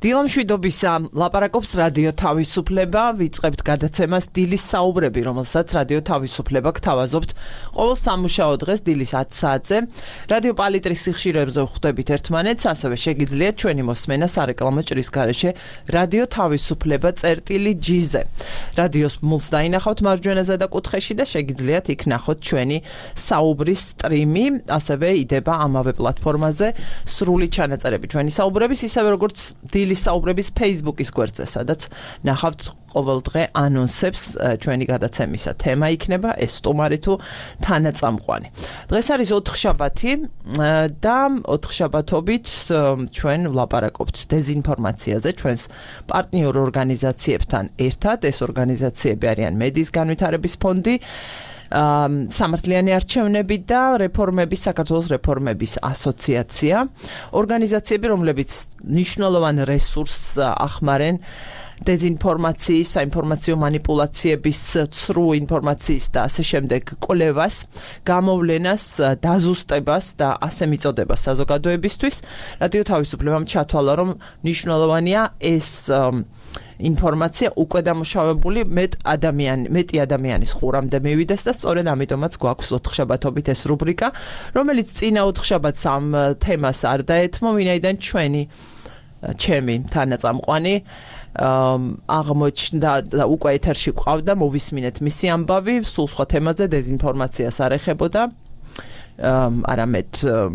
დილამშვიდობისა ლაპარაკობს რადიო თავისუფლება, ვიწყებთ გადაცემას დილის საუბრები, რომელსაც რადიო თავისუფლება გთავაზობთ ყოველ სამუშაო დღეს დილის 10 საათზე. რადიო პალიტრის სიხშირეებზე ვხვდებით ერთმანეთს, ასევე შეგიძლიათ ჩვენი მოსმენა სარეკლამო ჭრის გარეშე რადიო თავისუფლება წერტილი-G-ზე. რადიოს მულს დაინახავთ მარჯვენაზე და კუთხეში და შეგიძლიათ იქ ნახოთ ჩვენი საუბრის სტრიმი, ასევე იდება ამავე პლატფორმაზე სრული ჩანაწერები ჩვენი საუბრების, ისევე როგორც დილის საუბრების Facebook-ის გვერდზე, სადაც ნახავთ ყოველდღე ანონსებს ჩვენი გადაცემისა. თემა იქნება ეს სტუმარი თუ თანაწამყვანი. დღეს არის ოთხშაბათი და ოთხშაბათობით ჩვენ ვლაპარაკობთ დეზინფორმაციაზე ჩვენს პარტნიორ ორგანიზაციებთან ერთად. ეს ორგანიზაციები არიან მედიის განვითარების ფონდი, სამართლიანი არჩევნები და რეფორმების საქართველოს რეფორმების ასოციაცია. ორგანიზაციები, რომლებიც მნიშვნელოვან რესურსს ახმარენ დეზინფორმაციის, საინფორმაციო მანიპულაციების, ცრუ ინფორმაციის და ასე შემდეგ კვლევას, გამოვლენას, დაზუსტებას და ასე მიწოდებას საზოგადოებისთვის. რადიო თავისუფლებამ ჩათვალა, რომ მნიშვნელოვანია ეს ინფორმაცია უკვე დამუშავებული მეტი ადამიანის ხურამდე მივიდეს და სწორედ ამიტომაც გვაქვს ოთხშაბათობით ეს რუბრიკა, რომელიც წინა ოთხშაბათს ამ თემას არ დაეთმო, ვინაიდან ჩემი თანაწამყვანი აღმოჩნდა და უკვე ეთერში ყავდა, მოვისმინეთ მისი ამბავი, სულ სხვა თემაზე დეზინფორმაციას არ ეხებოდა, არამედ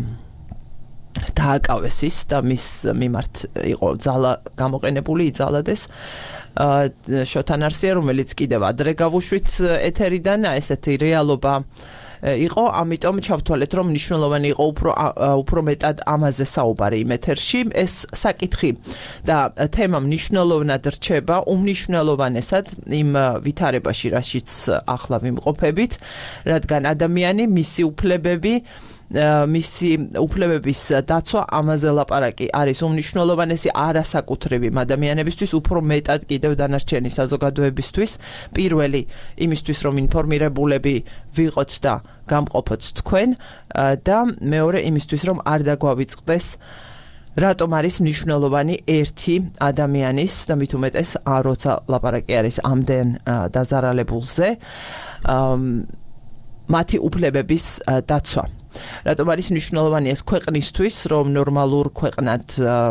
დააკავეს ის და მის მიმართ იყო ძალა გამოყენებული, იძალადეს შოთან არსია, რომელიც კიდევ ადრე გავუშვით ეთერიდან, ესეთი რეალობა იყო, ამიტომ ჩავთვალეთ, რომ მნიშვნელოვანი იყო უფრო მეტად ამაზე საუბარი იმ ეთერში. ეს საკითხი და თემა მნიშვნელოვნად რჩება უმნიშვნელოვანესად იმ ვითარებაში, რაშიც ახლა ვიმყოფებით, რადგან ადამიანი, მისი უფლებების დაცვა, ამაზე ლაპარაკი არის უმნიშვნელოვანესი არასაკუთრები ადამიანებისთვის, უფრო მეტად კიდევ დანარჩენი საზოგადოებისთვის. პირველი იმისთვის, რომ ინფორმირებულები ვიყოთ და გამყოფოთ თქვენ და მეორე იმისთვის, რომ არ დაგვავიწყდეს რატომ არის მნიშვნელოვანი ერთი ადამიანის და მით უმეტეს როცა ლაპარაკი არის ამდენ დაზარალებულზე მათი უფლებების დაცვა. რატომ არის მნიშვნელოვანი ეს ქვეყნისთვის, რომ ნორმალურ ქვეყნად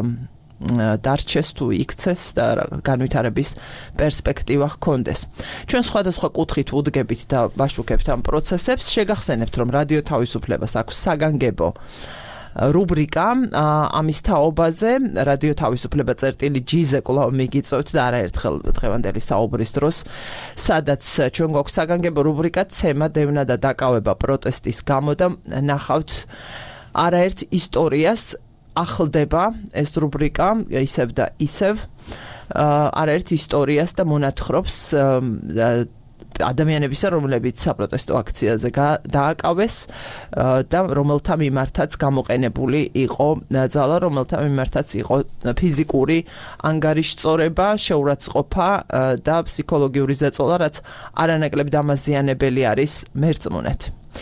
დარჩეს თუ იქცეს და განვითარების პერსპექტივა ჰქონდეს. ჩვენ სხვადასხვა კუთხით ვუდგებით და ვაშუქებთ ამ პროცესებს. შეგახსენებთ, რომ რადიო თავისუფლებას აქვს საგანგებო რუბრიკა ამის თაობაზე, რადიო თავისუფლება წერტილი-G-ზე კვლავ მიგიწევთ და არაერთხელ დღევანდელი საუბრის დროს, სადაც ჩვენ გვაქვს საგანგებო რუბრიკა ცემა, დევნა და დაკავება პროტესტის გამო და ნახავთ არაერთ ისტორიას, ახლდება ეს რუბრიკა ისევ და ისევ არაერთ ისტორიას და მონათხრობს ადამიანებისა, რომლებიც საპროტესტო აქციაზე დააკავეს და რომელთა მიმართაც გამოყენებული იყო ძალა, რომელთა მიმართაც იყო ფიზიკური ანგარიშწორება, შეურაცხყოფა და ფსიქოლოგიური ზეწოლა, რაც არანაკლებ დამაზიანებელი არის მერწმუნეთ.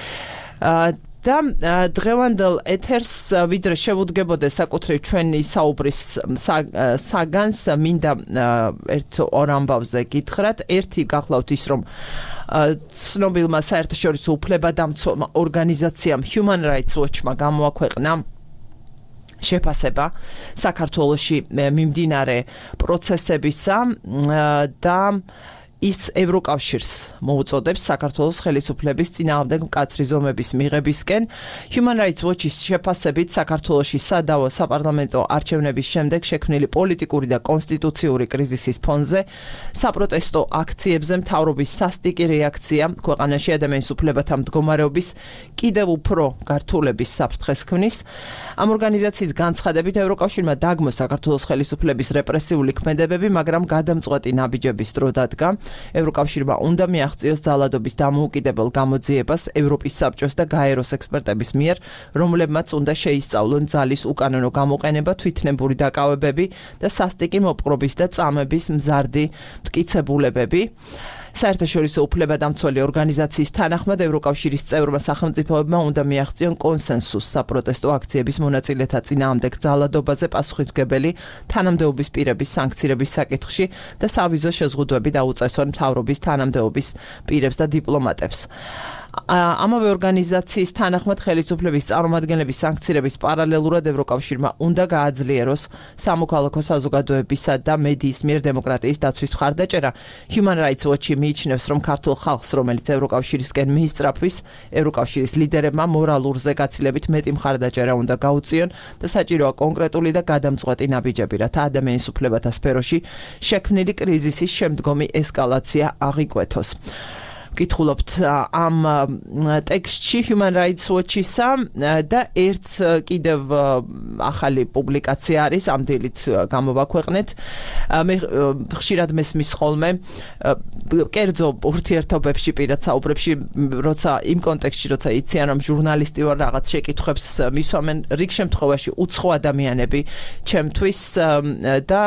და დღევანდელ ეთერს ვიდრე შევუდგებოდე საკუთრივ ჩვენი საუბრის საგანს, მინდა ერთ ორ ამბავზე გითხრათ. ერთი გახლავთ ის, რომ ცნობილმა საერთაშორისო უფლებადამცველმა ორგანიზაციამ Human Rights Watch-მა გამოაქვეყნა შეფასება საქართველოში მიმდინარე პროცესებისა და ის ევროკავშირს მოუწოდებს საქართველოს ხელისუფლების წინააღმდეგ მკაცრი ზომების მიღებისკენ. Human Rights Watch-ის შეფასებით საქართველოში სადავო საპარლამენტო არჩევნების შემდეგ შექმნილი პოლიტიკური და კონსტიტუციური კრიზისის ფონზე საპროტესტო აქციებზე მთავრობის სასტიკი რეაქცია ქვეყანაში ადამიანის უფლებათა მდგომარეობის კიდევ უფრო გართულების საფრთხეს ქმნის. ამ ორგანიზაციის განცხადებით ევროკავშირმა დაგმო საქართველოს ხელისუფლების რეპრესიული ქმედებები, მაგრამ გადამწყვეტი ნაბიჯების დრო დადგა. ევროკავშირმა უნდა მიაღწიოს ძალადობის დამოუკიდებელ გამოძიებას ევროპის საბჭოს და გაეროს ექსპერტების მიერ, რომლებმაც უნდა შეისწავლონ ძალის უკანონო გამოყენება, თვითნებური დაკავებები და სასტიკი მოპყრობის და წამების მზარდი მტკიცებულებები. საერთაშორისო უფლებადამცველი ორგანიზაციის თანახმად ევროკავშირის წევრმა სახელმწიფოებმა უნდა მიაღწიონ კონსენსუსს საპროტესტო აქციების მონაწილეთა წინააღმდეგ ძალადობაზე პასუხისმგებელი თანამდებობის პირების სანქცირების საკითხში და სავიზო შეზღუდვები დაუწესონ მთავრობის თანამდებობის პირებს და დიპლომატებს. ამავე ორგანიზაციის თანახმად ხელისუფლების წარმომადგენლების სანქცირების პარალელურად ევროკავშირმა უნდა გააძლიეროს სამოქალაქო საზოგადოებისა და მედიის მიერ დემოკრატიის დაცვის მხარდაჭერა. Human Rights Watch მიიჩნევს, რომ ქართულ ხალხს, რომელიც ევროკავშირისკენ მიისწრაფვის, ევროკავშირის ლიდერებმა მორალურზე გაცილებით მეტი მხარდაჭერა უნდა გაუწიონ და საჭიროა კონკრეტული და გადამწყვეტი ნაბიჯები, რათა ადამიანის უფლებათა სფეროში შექმნილი კრიზისის შემდგომი ესკალაცია აღიკვეთოს. გითხულობთ ამ ტექსტში Human Rights Watch-ისა და ერთ კიდევ ახალი პუბლიკაცია არის ამ დილით გამოვაქვეყნეთ. მე ხშირად მესმის ხოლმე კერძო ურთიერთობებში პირად საუბრებში, როცა იმ კონტექსტში, როცა იციან, რომ ჟურნალისტი ვარ, რაღაც შეკითხვებს მისვამენ რიგ შემთხვევაში უცხო ადამიანები ჩემთვის და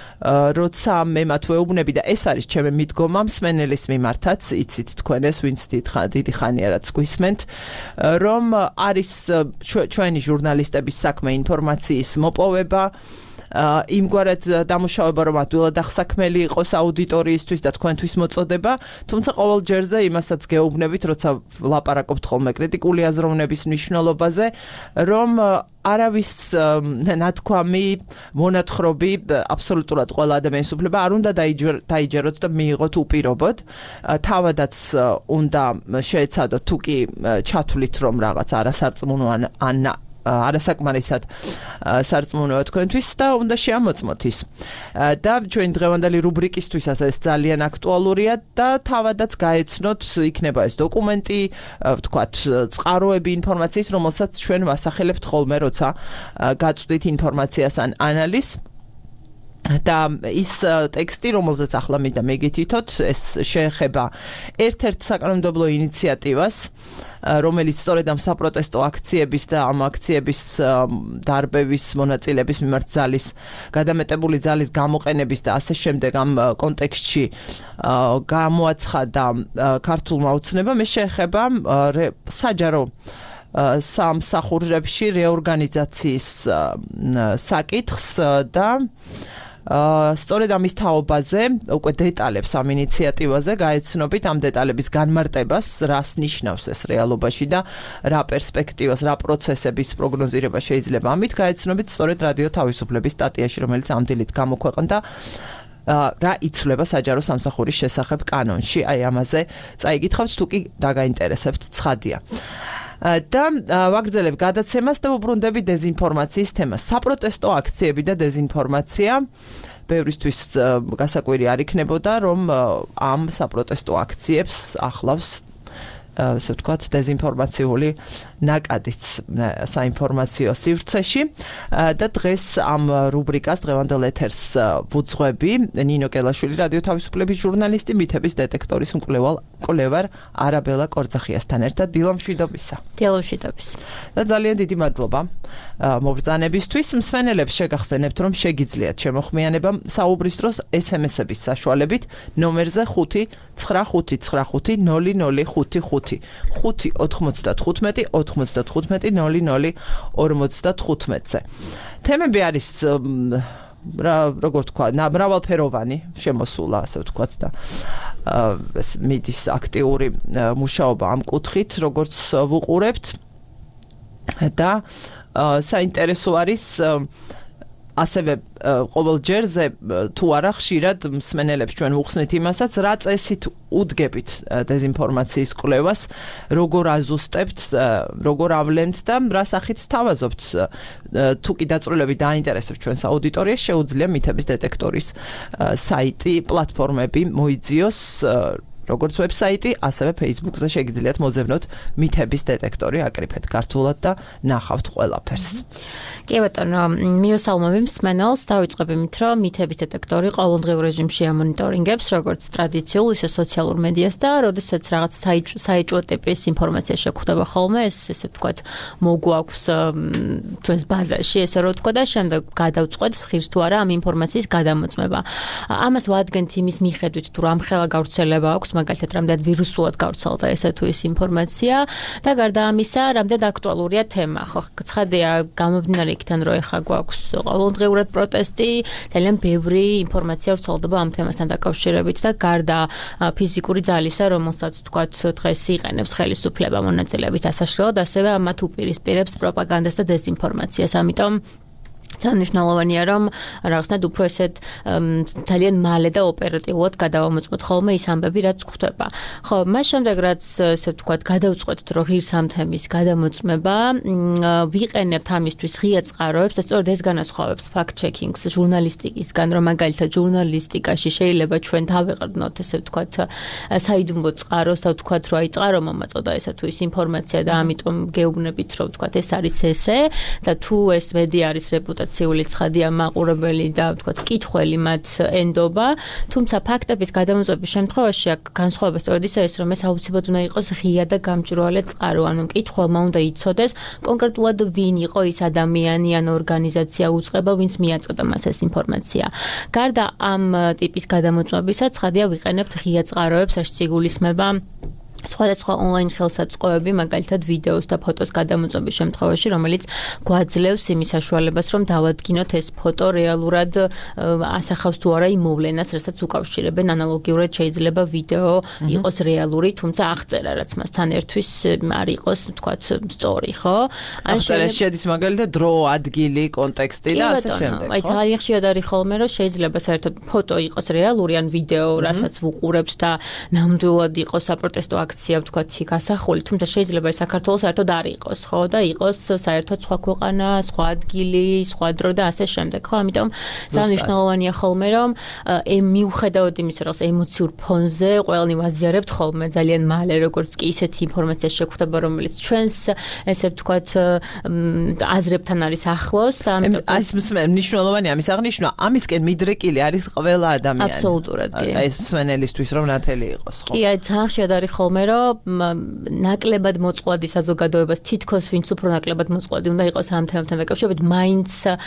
როცა მე მათ ვეუბნები და ეს არის ჩემი მიდგომა მსმენელის მიმართაც, იცით თქვენ ეს ვინც დიდი ხანია რაც გვისმენთ, რომ არის ჩვენი ჟურნალისტების საქმე ინფორმაციის მოპოვება, იმგვარად დამუშავება, რომ ადვილად აღსაქმელი იყოს აუდიტორიისთვის და თქვენთვის მოწოდება, თუმცა ყოველ ჯერზე იმასაც გეუბნებით, როცა ლაპარაკობთ ხოლმე კრიტიკული აზროვნების მნიშვნელობაზე, რომ არავის ნათქვამი, მონათხრობი, აბსოლუტურად ყველა ადამიანის უფლება არ უნდა დაიჯეროთ და მიიღოთ უპირობოდ. თავადაც უნდა შეეცადოთ თუ კი ჩათვლით, რომ რაღაც არასარწმუნო ან არასაკმარისად სარწმუნოა თქვენთვის და უნდა შეამოწმოთ ის. და ჩვენ დღევანდელი რუბრიკისთვისაც ეს ძალიან აქტუალურია და თავადაც გაეცნოთ, იქნება ეს დოკუმენტი, ვთქვათ, წყაროები ინფორმაციის, რომელსაც ჩვენ ვასახელებთ ხოლმე, როცა გაწვდით ინფორმაციას ან ანალიზს. და ის ტექსტი, რომელზეც ახლა მინდა მეგითითოთ, ეს შეეხება ერთ-ერთ საკანონმდებლო ინიციატივას, რომელიც სწორედ ამ საპროტესტო აქციების და ამ აქციების დარბევის მონაწილეების მიმართ ძალის გადამეტებული ძალის გამოყენების და ასე შემდეგ ამ კონტექსტში გამოაცხადა ქართულმა ოცნებამ. ეს შეეხება საჯარო სამსახურებში რეორგანიზაციის საკითხს და სწორედ ამის თაობაზე, უკვე დეტალებს ამ ინიციატივაზე გაეცნობით, ამ დეტალების განმარტებას, რას ნიშნავს ეს რეალობაში და რა პერსპექტივას, რა პროცესების პროგნოზირება შეიძლება ამით გაეცნობით სწორედ რადიო თავისუფლების სტატიაში, რომელიც ამ დილით გამოქვეყნდა. რა იცვლება საჯარო სამსახურის შესახებ კანონში, აი ამაზე წაიგითხავთ, თუ კი დაგაინტერესებთ, ცხადია. და ვაგრძელებ გადაცემას და ვუბრუნდები დეზინფორმაციის თემას. საპროტესტო აქციები და დეზინფორმაცია ბევრისთვის გასაკვირი არ იქნებოდა, რომ ამ საპროტესტო აქციებს ახლავს ასე ვთქვათ, დეზინფორმაციული ნაკადიც საინფორმაციო სივრცეში და დღეს ამ რუბრიკას დღევანდელ ეთერს ვუძღვები ნინო კელაშვილი, რადიო თავისუფლების ჟურნალისტი, მითების დეტექტორის მკვლევარ არაბელა კორძახიასთან ერთად. დილამშვიდობისა. დილამშვიდობის. და ძალიან დიდი მადლობა მობრძანებისთვის. მსმენელებს შეგახსენებთ, რომ შეგიძლიათ შემოხმიანება საუბრის დროს SMS-ების საშუალებით ნომერზე 595900555 5-95-00-55-ზე. თემები არის როგორ თქვა, მრავალფეროვანი შემოსულა, ასე ვთქვათ და მიდის აქტიური მუშაობა ამ კუთხით, როგორც ვუყურებთ და საინტერესო არის ასევე ყოველ ჯერზე თუ არა ხშირად მსმენელებს ჩვენ ვუხსნით იმასაც, რა წესით უდგებით დეზინფორმაციის კვლევას, როგორ აზუსტებთ, როგორ ავლენთ და რა სახით თავაზობთ. თუ კი დაწვრილებით დაინტერესებს ჩვენს აუდიტორიას, შეუძლია მითების დეტექტორის საიტი, პლატფორმები მოიძიოს, როგორც ვებსაიტი, ასევე Facebook-ზე შეგიძლიათ მოძებნოთ მითების დეტექტორი, აკრიფეთ ქართულად და ნახავთ ყველაფერს. კი ბატონო, მიოსალმები მსმენელს, დავიწყებ იმით, რომ მითების დეტექტორი ყოველდღიურ რეჟიმში ამონიტორინგებს როგორც ტრადიციულ, ისე სოციალურ მედიას და როდესაც რაღაც საეჭვო ტიპის ინფორმაცია შეგვხვდება ხოლმე, ესე ვთქვათ, მოგვაქვს ჩვენს ბაზაში, ესე რომ ვთქვა და შემდეგ გადავწყვეტ ხირს თუ არა ამ ინფორმაციის გადამოწმება. ამას ვადგენთ იმის მიხედვით, თუ რამხელა გავრცელება აქვს, მაგალითად რამდენად ვირუსულად გავრცელდა ესე თუ ის ინფორმაცია და გარდა ამისა რამდენად აქტუალურია თემა ხო ცხადია გამომდინარე იქიდან რომ ეხა გვაქვს ყოველდღიურად პროტესტი ძალიან ბევრი ინფორმაცია ვრცელდება ამ თემასთან დაკავშირებით და გარდა ფიზიკური ძალისა რომელსაც თქვათ დღეს იყენებს ხელისუფლება მონაწილეობით ასაშრელად ასევე ამათ უპირისპირებს პროპაგანდას და დეზინფორმაციას ამიტომ მნიშვნელოვანია რომ რაღაცნაირად უფრო ესეთ ძალიან მალე და ოპერატიულად გადავამოწმოთ ხოლმე ის ამბები რაც გვხვდება. ხო, მას შემდეგ რაც ესე ვთქვათ გადავწყვეტთ რომ ღირს ამ თემის გადამოწმება, ვიყენებთ ამისთვის ღია წყაროებს და სწორედ ეს განასხვავებს fact checking-ს ჟურნალისტიკისგან, რომ მაგალითად ჟურნალისტიკაში შეიძლება ჩვენ დავეყრდნოთ ესე ვთქვათ საიდუმლო წყაროს და ვთქვათ რომ აი წყარო მომაწოდა ესა თუ ის ინფორმაცია და ამიტომ გეუბნებით რომ ვთქვათ ეს არის ესე და თუ ეს მედია არის რეპუტაციული ცხადია მაყურებელი და ვთქვათ კითხველი მათ ენდობა, თუმცა ფაქტების გადამოწმების შემთხვევაში აქ განსხვავება სწორედ ისაა ის რომ ეს აუცილებლად უნდა იყოს ღია და გამჭვირვალე წყარო, ანუ მკითხველმა უნდა იცოდეს კონკრეტულად ვინ იყო ის ადამიანი ან ორგანიზაცია უწყება, ვინც მიაწოდა მას ეს ინფორმაცია. გარდა ამ ტიპის გადამოწმებისა, ცხადია ვიყენებთ ღია წყაროებს, ეს იგულისხმება სხვადასხვა ონლაინ ხელსაწყოები, მაგალითად ვიდეოს და ფოტოს გადამოწმების შემთხვევაში, რომელიც გვაძლევს იმის საშუალებას, რომ დავადგინოთ ეს ფოტო რეალურად ასახავს თუ არა იმ მოვლენას, რასაც უკავშირებენ ანალოგიურად შეიძლება ვიდეო იყოს რეალური, თუმცა აღწერა რაც მასთან ერთვის არ იყოს, თქვათ, სწორი, ხო? აღწერა შედის მაგალითად დრო, ადგილი, კონტექსტი და ასე შემდეგ, ხო? აი ძალიან ხშირად არის ხოლმე, რომ შეიძლება საერთოდ ფოტო იყოს რეალური ან ვიდეო, რასაც ვუყურებთ და ნამდვილად იყოს საპროტესტო აქცია ვთქვათ იქ ასახული, თუმცა შეიძლება საქართველოს საერთოდ არ იყოს, ხო და იყოს საერთოდ სხვა ქვეყანა, სხვა ადგილი, სხვა დრო და ასე შემდეგ, ხო? ამიტომ ძალიან მნიშვნელოვანია ხოლმე, რომ მიუხედავად იმისა, რომ ემოციურ ფონზე ყველანი ვაზიარებთ ხოლმე ძალიან მალე, როგორც კი ისეთი ინფორმაცია შეგვხვდება, რომელიც ჩვენს ესე ვთქვათ აზრებთან არის ახლოს და ამიტომ ეს მნიშვნელოვანია ამის აღნიშვნა, ამისკენ მიდრეკილი არის ყველა ადამიანი. აბსოლუტურად კი. ეს მსმენელისთვის რომ ნათელი იყოს, ხო? კი, აი ძალიან ხშირად არის ხოლმე რომ ნაკლებად მოწყვლადი საზოგადოებას თითქოს ვინც უფრო ნაკლებად მოწყვლადი უნდა იყოს ამ თემასთან დაკავშირებით, მაინც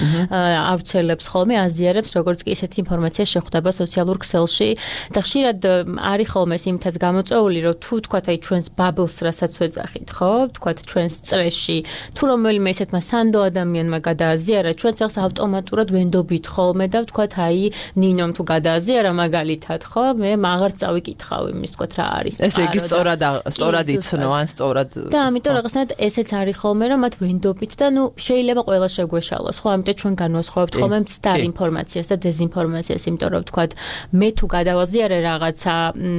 ავრცელებს ხოლმე, აზიარებს, როგორც კი ესეთი ინფორმაცია შეხვდება სოციალურ ქსელში და ხშირად არის ხოლმე ეს იმითაც გამოწვეული, რომ თუ თქვათ აი ჩვენს ბაბლს რასაც ვეძახით, ხო? თქვათ ჩვენს წრეში, თუ რომელიმე ესეთმა სანდო ადამიანმა გადააზიარა, ჩვენს ახს ავტომატურად ვენდობით ხოლმე და თქვათ აი ნინომ თუ გადააზიარა მაგალითად, ხო? მე აღარ წავიკითხავ იმის თქვათ რა არის. ესე იგი სწორად იცნო ან სწორად და ამიტომ რაღაცნაირად ესეც არის ხოლმე რომ მათ ვენდობით და ნუ შეიძლება ყველა შეგვეშალოს ხო ამიტომ ჩვენ განვასხვავებთ ხოლმე მცდარ ინფორმაციას და დეზინფორმაციას იმიტომ რომ ვთქვათ მე თუ გადავაზიარე რაღაცა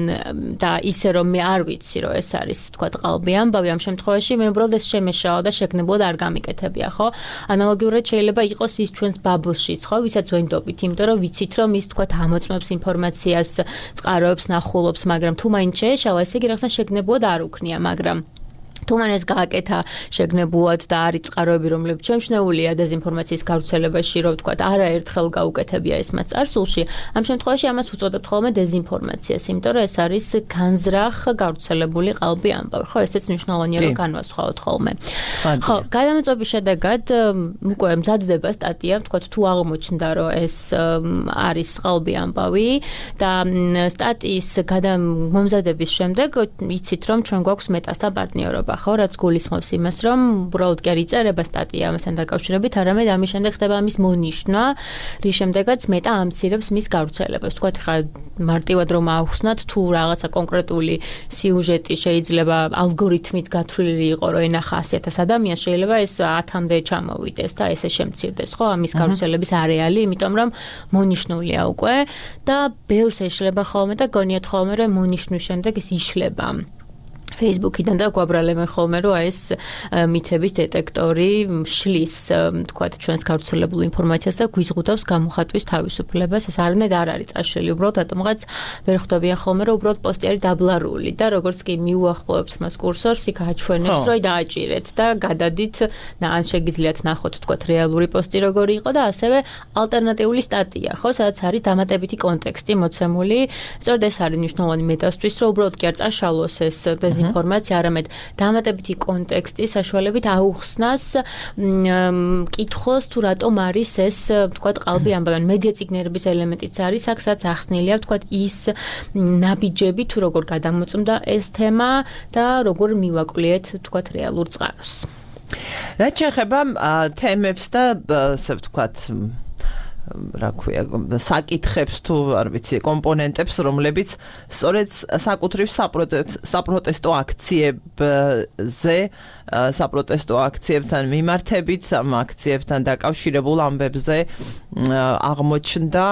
და ისე რომ მე არ ვიცი რომ ეს არის ვთქვათ ყალბი ამბავი ამ შემთხვევაში მე უბრალოდ ეს შემეშალა და შეგნებულად არ გამიკეთებია ხო ანალოგიურად შეიძლება იყოს ის ჩვენს ბაბლშიც ხო ვისაც ვენდობით იმიტომ რომ ვიცით რომ ის ვთქვათ ამოწმებს ინფორმაციას წყაროებს ნახულობს მაგრამ თუ მაინც შეეშალა ესე იგი რაღაცა შეგნებულად არ უქნია, მაგრამ თუ მან ეს გააკეთა შეგნებულად და არის წყაროები, რომლებიც შემჩნეულია დეზინფორმაციის გავრცელებაში, რომ ვთქვათ, არაერთხელ გაუკეთებია ეს მათ წარსულში, ამ შემთხვევაში ამას უწოდებთ ხოლმე დეზინფორმაციას, იმიტომ რომ ეს არის განზრახ გავრცელებული ყალბი ამბავი. ხო, ესეც მნიშვნელოვანია, რომ განვასხვაოთ ხოლმე. ხო, გადამოწმების შედეგად უკვე მზადდება სტატია, ვთქვათ, თუ აღმოჩნდა, რომ ეს არის ყალბი ამბავი და სტატიის მომზადების შემდეგ იცით, რომ ჩვენ გვაქვს მეტასთან პარტნიორობა. ხო, რაც გულისხმობს იმას, რომ უბრალოდ კი არ იწერება სტატია ამასთან დაკავშირებით, არამედ ამის შემდეგ ხდება ამის მონიშნა, რის შემდეგაც მეტა ამცირებს მის გავრცელებას. ვთქვათ, ხა მარტივად რომ ავხსნათ, თუ რაღაცა კონკრეტული სიუჟეტი შეიძლება ალგორითმით გათვლილი იყო, რომ ენახა 100,000 ადამიანს, შეიძლება ეს 10-მდე ჩამოვიდეს და ესე შემცირდეს, ხო, ამის გავრცელების არეალი, იმიტომ რომ მონიშნულია უკვე და ბევრს ეშლება ხოლმე და გონიათ ხოლმე, რომ მონიშნვის შემდეგ ეს იშლება. Facebook-იდან და გვაბრალებენ ხოლმე, რომ ეს მითების დეტექტორი შლის, თქვათ, ჩვენს გავრცელებულ ინფორმაციას და გვიზღუდავს გამოხატვის თავისუფლებას. ეს არანაირად არ არის წაშლილი, უბრალოდ რატომღაც ვერ ხვდებიან ხოლმე, რომ უბრალოდ პოსტი არის დაბლარული და როგორც კი მიუახლოვებთ მას კურსორს, იქ აჩვენებს, რომ დააჭირეთ და გადადით, ან შეგიძლიათ ნახოთ, თქვათ, რეალური პოსტი როგორი იყო და ასევე ალტერნატიული სტატია, ხო, სადაც არის დამატებითი კონტექსტი მოცემული. სწორედ ეს არის მნიშვნელოვანი მეტასთვის, რომ უბრალოდ კი არ წაშალოს ეს ინფორმაცია, არამედ დამატებითი კონტექსტი საშუალებით აუხსნას კითხოს თუ რატომ არის ეს თქვათ ყალბი ამბავი. მედია წიგნერების ელემენტიც არის აქ, სადაც ახსნილია თქვათ ის ნაბიჯები თუ როგორ გადამოწმდა ეს თემა და როგორ მივაკვლიეთ თქვათ რეალურ წყაროს. რაც შეეხება თემებს და ასე ვთქვათ რა ქვია საკითხებს თუ არ ვიცი კომპონენტებს რომლებიც სწორედ საკუთრივ საპროტესტო აქციებზე საპროტესტო აქციებთან მიმართებით ამ აქციებთან დაკავშირებულ ამბებზე აღმოჩნდა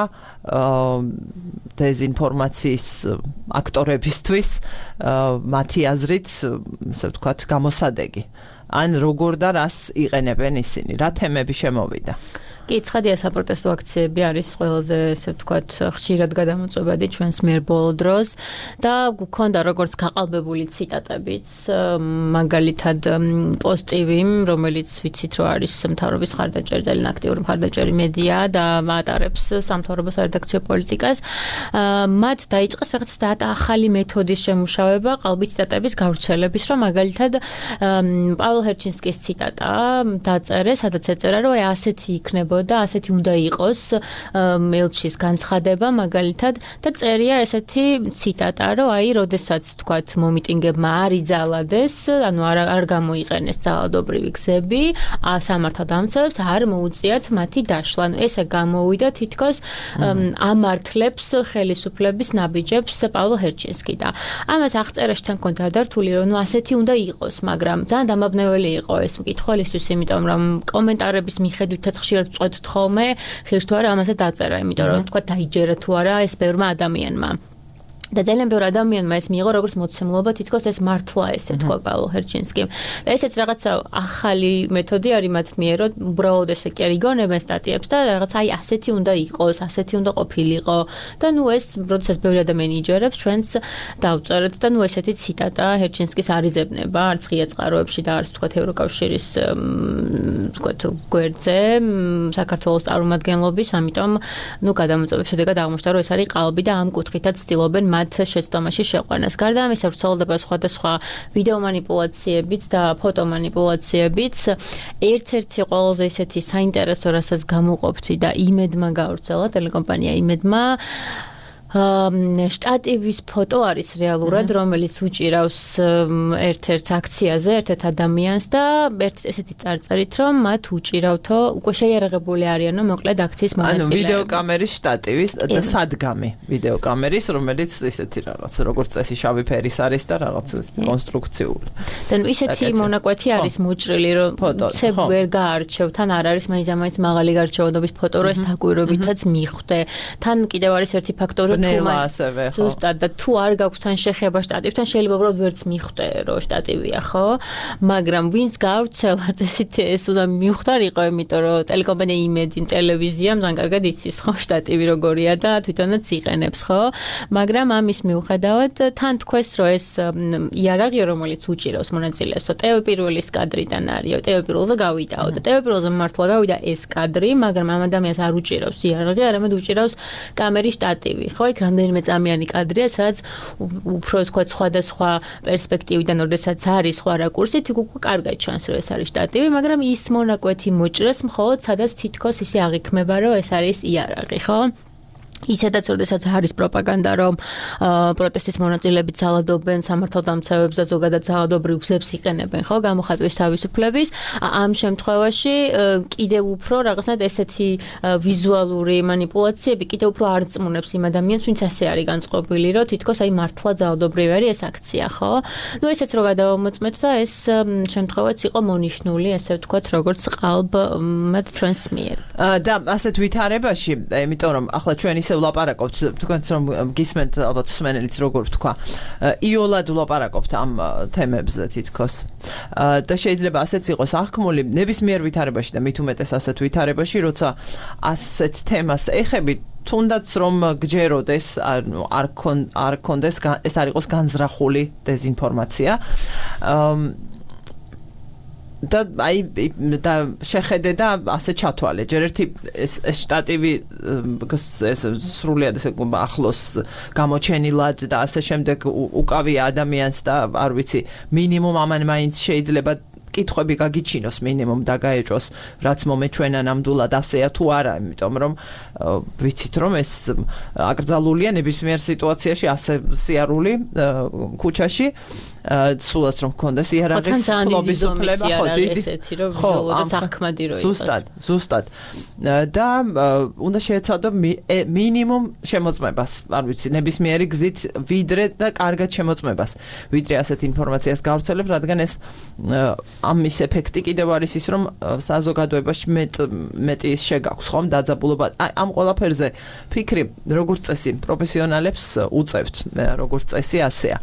დეზინფორმაციის აქტორებისთვის მათი აზრით ასე ვთქვათ გამოსადეგი ან როგორ და რას იყენებენ ისინი რა თემები შემოვიდა კი, ცხადია საპროტესტო აქციები არის ყველაზე, ესე ვთქვათ, ხშირად გადამოწვევადი ჩვენს მიერ ბოლო დროს და გქონდა როგორც გაყალბებული ციტატებიც, მაგალითად პოსტივი, რომელიც ვიცით რომ არის მთავრობის მხარდაჭერი, ძალიან აქტიური მხარდაჭერი მედია და ატარებს სამთავრობო სარედაქციო პოლიტიკას. მათ დაიწყეს რაღაც ახალი მეთოდის შემუშავება ყალბი ციტატების გავრცელების, რომ მაგალითად პავლე ჰერჩინსკის ციტატა დაწერეს, სადაც ეწერა, რომ ასეთი იქნება და ასეთი უნდა იყოს ელჩის განცხადება მაგალითად და წერია ესეთი ციტატა რომ აი როდესაც თქვათ მომიტინგებმა არ იძალადეს ანუ არ გამოიყენეს ძალადობრივი გზები სამართალდამცავებს არ მოუწიათ მათი დაშლა ანუ ესე გამოვიდა თითქოს ამართლებს ხელისუფლების ნაბიჯებს პავლე ჰერჩინსკი და ამას აღწერაში თან კონდა დართული რომ ნუ ასეთი უნდა იყოს მაგრამ ძალიან დამაბნეველი იყო ეს მკითხველისთვის იმიტომ რომ კომენტარების მიხედვითაც ხშირად თხოვნე ხშირ თუ არა ამასაც დაწერა, იმიტომ რომ თქვა დაიჯერა თუ არა ეს ბევრმა ადამიანმა. და ძალიან ბევრ ადამიანმა ეს მიიღო როგორც მოცემულობა, თითქოს ეს მართლა ესე თქვა პავლე ჰერჩინსკიმ. და ესეც რაღაცა ახალი მეთოდი არის მათ მიერ, რომ უბრალოდ ესე კი არ იგონებენ სტატიებს და რაღაც აი ასეთი უნდა იყოს, ასეთი უნდა ყოფილიყო და ნუ ეს როდესაც ბევრი ადამიანი იჯერებს, ჩვენც დავწერეთ და ნუ ესეთი ციტატა ჰერჩინსკის არიზებნება, არც ღია წყაროებში და არც თქვა ევროკავშირის თქვა გვერდზე საქართველოს წარმომადგენლობის, ამიტომ ნუ გადამოწევების შედეგად აღმოჩნდა, რომ ეს არის ყალბი და ამ კუთხითაც ცდილობენ შეცდომაში შეყვანას. გარდა ამისა ვრცელდება სხვადასხვა ვიდეო მანიპულაციებიც და ფოტო მანიპულაციებიც. ერთ-ერთი ყველაზე ისეთი საინტერესო რასაც გამოყოფთი და იმედმა გავრცელა ტელეკომპანია იმედმა შტატივის ფოტო არის რეალურად, რომელიც უჭირავს ერთ-ერთ აქციაზე, ერთ-ერთ ადამიანს და ესეთი წარწერით, რომ მათ უჭირავთო უკვე შეიარაღებული არიანო მოკლედ აქციის მონაწილეები. ანუ ვიდეოკამერის შტატივის და სადგამი ვიდეოკამერის, რომელიც ისეთი რაღაც, როგორც წესი შავი ფერის არის და რაღაც კონსტრუქციული. და ისეთი მონაკვეთი არის მოჭრილი, რომ ცებ ვერ გაარჩევ, თან არ არის მაინც მაღალი გარჩევადობის ფოტო, რომ ეს დაკვირვებითაც მიხვდე. თან კიდევ არის ერთი ფაქტორი ზუსტად და თუ არ გაქვს თან შეხება შტატივთან შეიძლება უბრალოდ ვერც მიხვდე რომ შტატივია ხო მაგრამ ვინც გავრცელა წესით ეს უნდა მიხვდარიყო იმიტომ რომ ტელეკომპანია იმედი ტელევიზიამ ძალიან კარგად იცის ხო შტატივი როგორია და თვითონაც იყენებს ხო მაგრამ ამის მიუხედავად თან თქვეს რომ ეს იარაღი რომელიც უჭირავს მონაწილეებს ტევ პირველის კადრიდან არისო ტევ პირველზე გავიდაო და ტევ პირველზე მართლა გავიდა ეს კადრი მაგრამ ამ ადამიანს არ უჭირავს იარაღი არამედ უჭირავს კამერის შტატივი ხო იქ რამდენიმე წამიანი კადრია, სადაც უფრო თქვა სხვადასხვა პერსპექტივიდან, როდესაც არის სხვა რაკურსით, იქ უკვე კარგად ჩანს, რომ ეს არის შტატივი, მაგრამ ის მონაკვეთი მოჭრეს მხოლოდ სადაც თითქოს ისე აღიქმება, რომ ეს არის იარაღი, ხო? ისედაც როდესაც არის პროპაგანდა რომ პროტესტის მონაწილეები ძალადობენ სამართალდამცავებს და ზოგადად ძალადობრივ გზებს იყენებენ ხო გამოხატვის თავისუფლების ამ შემთხვევაში კიდევ უფრო რაღაცნაირად ესეთი ვიზუალური манипуляციები კიდევ უფრო არწმუნებს იმ ადამიანს ვინც ასე არის განწყობილი რომ თითქოს აი მართლა ძალადობრივი არის ეს აქცია ხო ნუ ესეც რო გადავამოწმეთ და ეს შემთხვევაც იყო მონიშნული ესე ვთქვათ როგორც ყალბ ჩვენს მიერ და ასეთ ვითარებაში იმიტომ რომ ახლა ჩვენ ისე ვლაპარაკობთ თქვენც რომ გისმენთ ალბათ მსმენელიც როგორ ვთქვა იოლად ვლაპარაკობთ ამ თემებზე თითქოს და შეიძლება ასეც იყოს აღქმული ნებისმიერ ვითარებაში და მით უმეტეს ასეთ ვითარებაში როცა ასეთ თემას ეხებით თუნდაც რომ გჯეროდეს არ კონდეს ეს არ იყოს განზრახული დეზინფორმაცია და შეხედე და ასე ჩათვალე. ჯერ ერთი ეს შტატივი სრულიად ესე ახლოს გამოჩენილად და ასე შემდეგ უკავია ადამიანს და არ ვიცი მინიმუმ ამან მაინც შეიძლება კითხვები გაგიჩინოს მინიმუმ და გაეჭოს რაც მომეჩვენა ნამდვილად ასეა თუ არა, იმიტომ რომ ვიცით რომ ეს აკრძალულია ნებისმიერ სიტუაციაში ასე სიარული ქუჩაში სულაც რომ გქონდეს იარაღის ფლობის უფლება ხო დიდი ესეთი რომ ვიზუალურად აღქმადი რო იყოს ზუსტად და უნდა შეეცადო მინიმუმ შემოწმებას არ ვიცი ნებისმიერი გზით ვიდრე და კარგად შემოწმებას ვიდრე ასეთ ინფორმაციას გავრცელებ რადგან ეს ამის ეფექტი კიდევ არის ის რომ საზოგადოებაში მეტი შეგაქვს ხომ დაძაბულობა ამ ყველაფერზე ფიქრი როგორც წესი პროფესიონალებს უწევთ როგორც წესი ასეა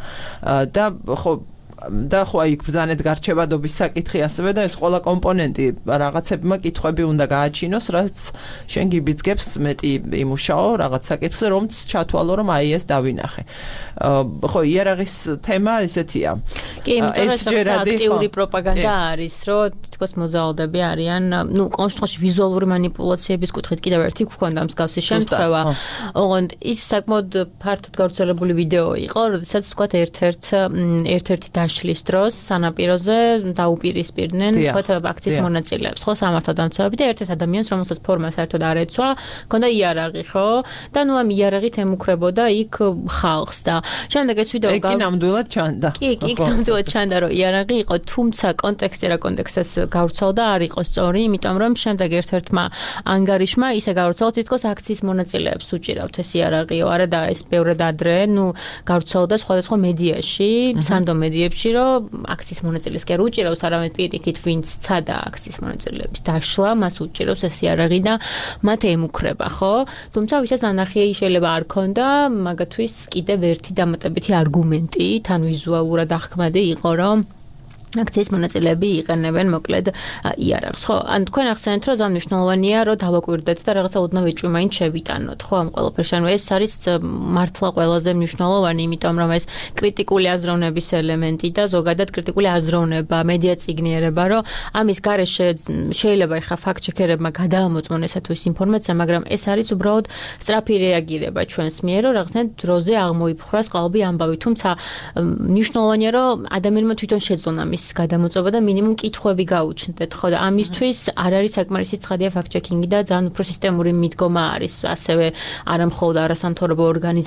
და ხო იქ ბრძანეთ გარჩევადობის საკითხი ასევე და ეს ყველა კომპონენტი რაღაცებმა კითხვები უნდა გააჩინოს რაც შენ გიბიძგებს მეტი იმუშაო რაღაც საკითხზე რომც ჩათვალო რომ აი ეს დავინახე ხო იარაღის თემა ესეთია კი იმიტომ რომ აქტიური პროპაგანდა არის რომ თითქოს მოძალადები არიან ნუ კონსტრუქციაში ვიზუალური манипуляციების კუთხით კიდევ ერთი გვქონდა მსგავსი შემთხვევა ოღონდ ის საკმაოდ ფართოდ გავრცელებული ვიდეო იყო როდესაც თქვათ ერთ-ერთი შლის დროს სანაპიროზე დაუპირისპირდნენ თქვათ აქციის მონაწილეებს ხო სამართალდამცავები და ერთ-ერთ ადამიანს რომელსაც ფორმა საერთოდ არ ეცვა ჰქონდა იარაღი ხო და ნუ ამ იარაღით ემუქრებოდა იქ ხალხს და შემდეგ ეს ვიდეო კი ნამდვილად ჩანდა კი ნამდვილად ჩანდა რომ იარაღი იყო თუმცა კონტექსტი რა კონტექსტს გავრცელდა არ იყო სწორი იმიტომ რომ შემდეგ ერთ-ერთმა ანგარიშმა ისე გავრცელდა თითქოს აქციის მონაწილეებს უჭირავთ ეს იარაღიო არა და ეს ბევრად ადრე ნუ გავრცელდა სხვადასხვა მედიაში სანდო მედიებში რომ აქციის მონაწილეს კი არ უჭირავს არამედ პირიქით ვინც ცადა აქციის მონაწილეების დაშლა მას უჭირავს ეს იარაღი და მათ ემუქრება ხო თუმცა ვისაც ანახია შეიძლება არ ქონდა მაგათთვის კიდევ ერთი დამატებითი არგუმენტი თან ვიზუალურად აღქმადი იყო რომ აქციის მონაწილეები იყენებენ მოკლედ იარაღს ხო ან თქვენ ახსენეთ რომ ზამნიშნულოვანია რომ დავაკვირდეთ და რაღაცა ოდნავ ეჭვი მაინც შევიტანოთ ხო ამ ყველაფერში ანუ ეს არის მართლა ყველაზე მნიშვნელოვანი იმიტომ რომ ეს კრიტიკული აზროვნების ელემენტი და ზოგადად კრიტიკული აზროვნება მედია ციგნიერება რომ ამის გარეშე შეიძლება ეხა ფაქტ-ჩეკერებმა გადაამოწმონ ესა თუ ის ინფორმაცია მაგრამ ეს არის უბრალოდ სწრაფი რეაგირება ჩვენს მიერ რომ რაღაცნაირ დროზე აღმოიფხვრას ყალბი ამბავი თუმცა მნიშვნელოვანია რომ ადამიანმა თვითონ შეძლონ ამის გადამოწობა და მინიმუმ კითხვები გაუჩნდეთ ხო და ამისთვის არ არის საკმარისი ცხადია ფაქტ-ჩეკინგი და ძალიან უფრო სისტემური მიდგომა არის ასევე არამხოლოდ არასამთავრობო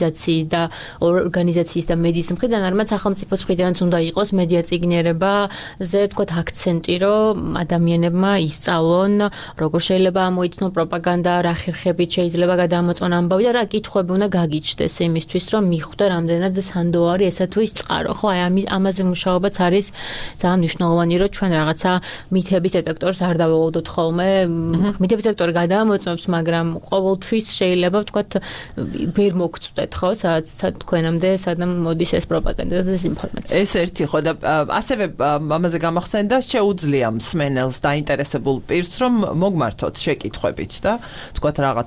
ორგანიზაციის და მედიის მხრიდან არამედ სახელმწიფოს მხრიდანაც უნდა იყოს მედია ციგნიერებაზე თქვათ აქცენტი რომ ადამიანებმა ისწავლონ როგორ შეიძლება ამოიცნონ პროპაგანდა რა ხერხებით შეიძლება გადამოწმონ ამბავი და რა კითხვები უნდა გაგიჩნდეს იმისთვის რომ მიხვდე რამდენად სანდო არის ესა თუ ის წყარო ხო აი ამაზე მუშაობაც არის ძალიან მნიშვნელოვანი რომ ჩვენ რაღაცა მითების დეტექტორს არ დავავალდოთ ხოლმე მითების დეტექტორი გადაამოწმებს მაგრამ ყოველთვის შეიძლება ვთქვათ ვერ მოგწვდეთ ხო სადაც თქვენამდე სადამ მოდის ეს პროპაგანდა და დეзинფორმაცია ეს ერთი ხო და ასევე ამაზე გამახსენდა შეუძლია მსმენელს დაინტერესებულ პირს რომ მოგმართოთ შეკითხვებით და ვთქვათ რაღაც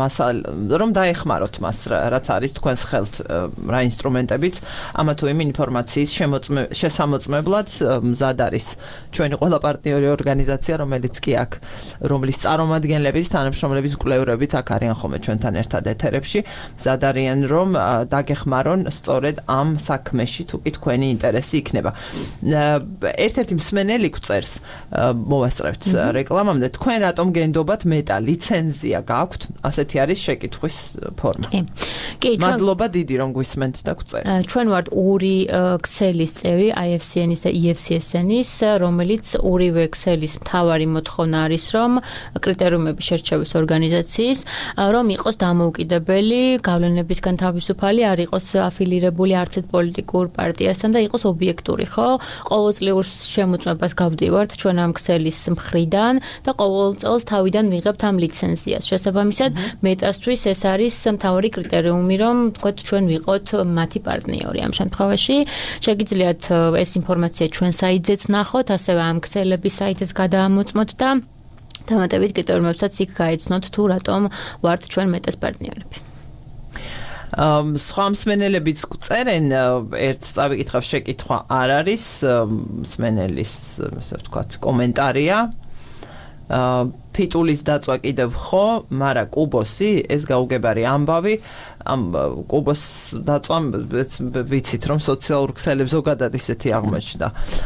რომ დაეხმაროთ მას რაც არის თქვენს ხელთ რა ინსტრუმენტებიც ამა თუ იმ ინფორმაციის შესამოწმებლად მზად არის ჩვენი ყველა პარტნიორი ორგანიზაცია რომელიც კი აქ რომლის წარმომადგენლების თანამშრომლების კვლევრებიც აქ არიან ხოლმე ჩვენთან ერთად ეთერებში მზად არიან რომ დაგეხმარონ სწორედ ამ საქმეში თუ კი თქვენი ინტერესი იქნება ერთ-ერთი მსმენელი გვწერს მოვასწრებთ რეკლამამდე თქვენ რატომ გენდობათ მეტა ლიცენზია გაქვთ ასეთი არის შეკითხვის ფორმა კი მადლობა დიდი რომ გვისმენთ და გვწერთ ჩვენ ვართ ორი ქსელის წევრი IFCN-ის და EFCSN-ის რომელიც ორივე ქსელის მთავარი მოთხოვნა არის რომ კრიტერიუმები შერჩევის ორგანიზაციის რომ იყოს დამოუკიდებელი გავლენებისგან თავისუფალი არ იყოს აფილირებული არც ერთ პოლიტიკურ პარტიასთან და იყოს ობიექტური ხო ყოველწლიურ შემოწმებას გავდივართ ჩვენ ამ ქსელის მხრიდან და ყოველ წელს თავიდან ვიღებთ ამ ლიცენზიას შესაბამისად მეტასთვის ეს არის მთავარი კრიტერიუმი რომ თქვათ ჩვენ ვიყოთ მათი პარტნიორი ამ შემთხვევაში შეგიძლიათ ეს ინფორმაცია ჩვენ საიტზეც ნახოთ ასევე ამ ქსელების საიტეს გადაამოწმოთ და დამატებით კრიტერიუმებსაც იქ გაეცნოთ თუ რატომ ვართ ჩვენ მეტეს პარტნიორები სხვა მსმენელებიც წერენ, ერთ წავიკითხავ შეკითხვა არ არის, მსმენელის, ასე ვთქვათ, კომენტარია. ფიტულის დაწვა კიდევ ხო, მაგრამ კუბოსი ეს გაუგებარი ამბავი, ამ კუბოს დაწვამ ვიცით რომ სოციალურ ქსელებს ზოგადად ისეთი აღმოჩნდა.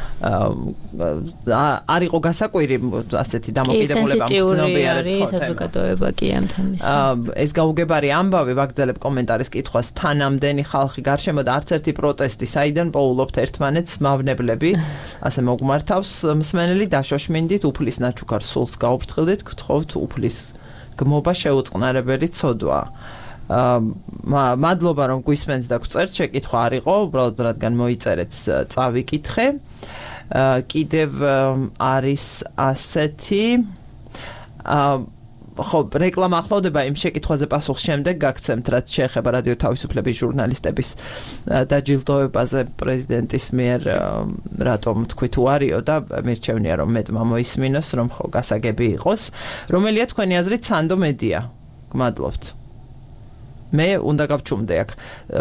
არ იყო გასაკვირი ასეთი დამოკიდებულება მგრძნობიარე საზოგადოება კი ამ თემის. ეს გაუგებარი ამბავი ვაგრძელებ კომენტარის კითხვას თანამდენი ხალხი გარშემო და არც ერთი პროტესტი საიდან პოულობთ ერთმანეთს მავნებლები ასე მოგმართავს მსმენელი დაშოშმინდით უფლის ნაჩუქარ სულს გაუფრთხილდით გთხოვთ უფლის გმობა შეუწყნარებელი ცოდვა. მადლობა რომ გვისმენთ და გვწერთ შეკითხვა არ იყო უბრალოდ რადგან მოიწერეთ წავიკითხე კიდევ არის ასეთი ხო რეკლამა ახლავდება იმ შეკითხვაზე პასუხს შემდეგ გაგცემთ რაც შეეხება რადიო თავისუფლების ჟურნალისტების დაჯილდოებაზე პრეზიდენტის მიერ რატომ თქვით უარიო და მირჩევნია რომ მეტმა მოისმინოს რომ ხო გასაგები იყოს რომელია თქვენი აზრით სანდო მედია გმადლობთ მე უნდა გავჩუმდე აქ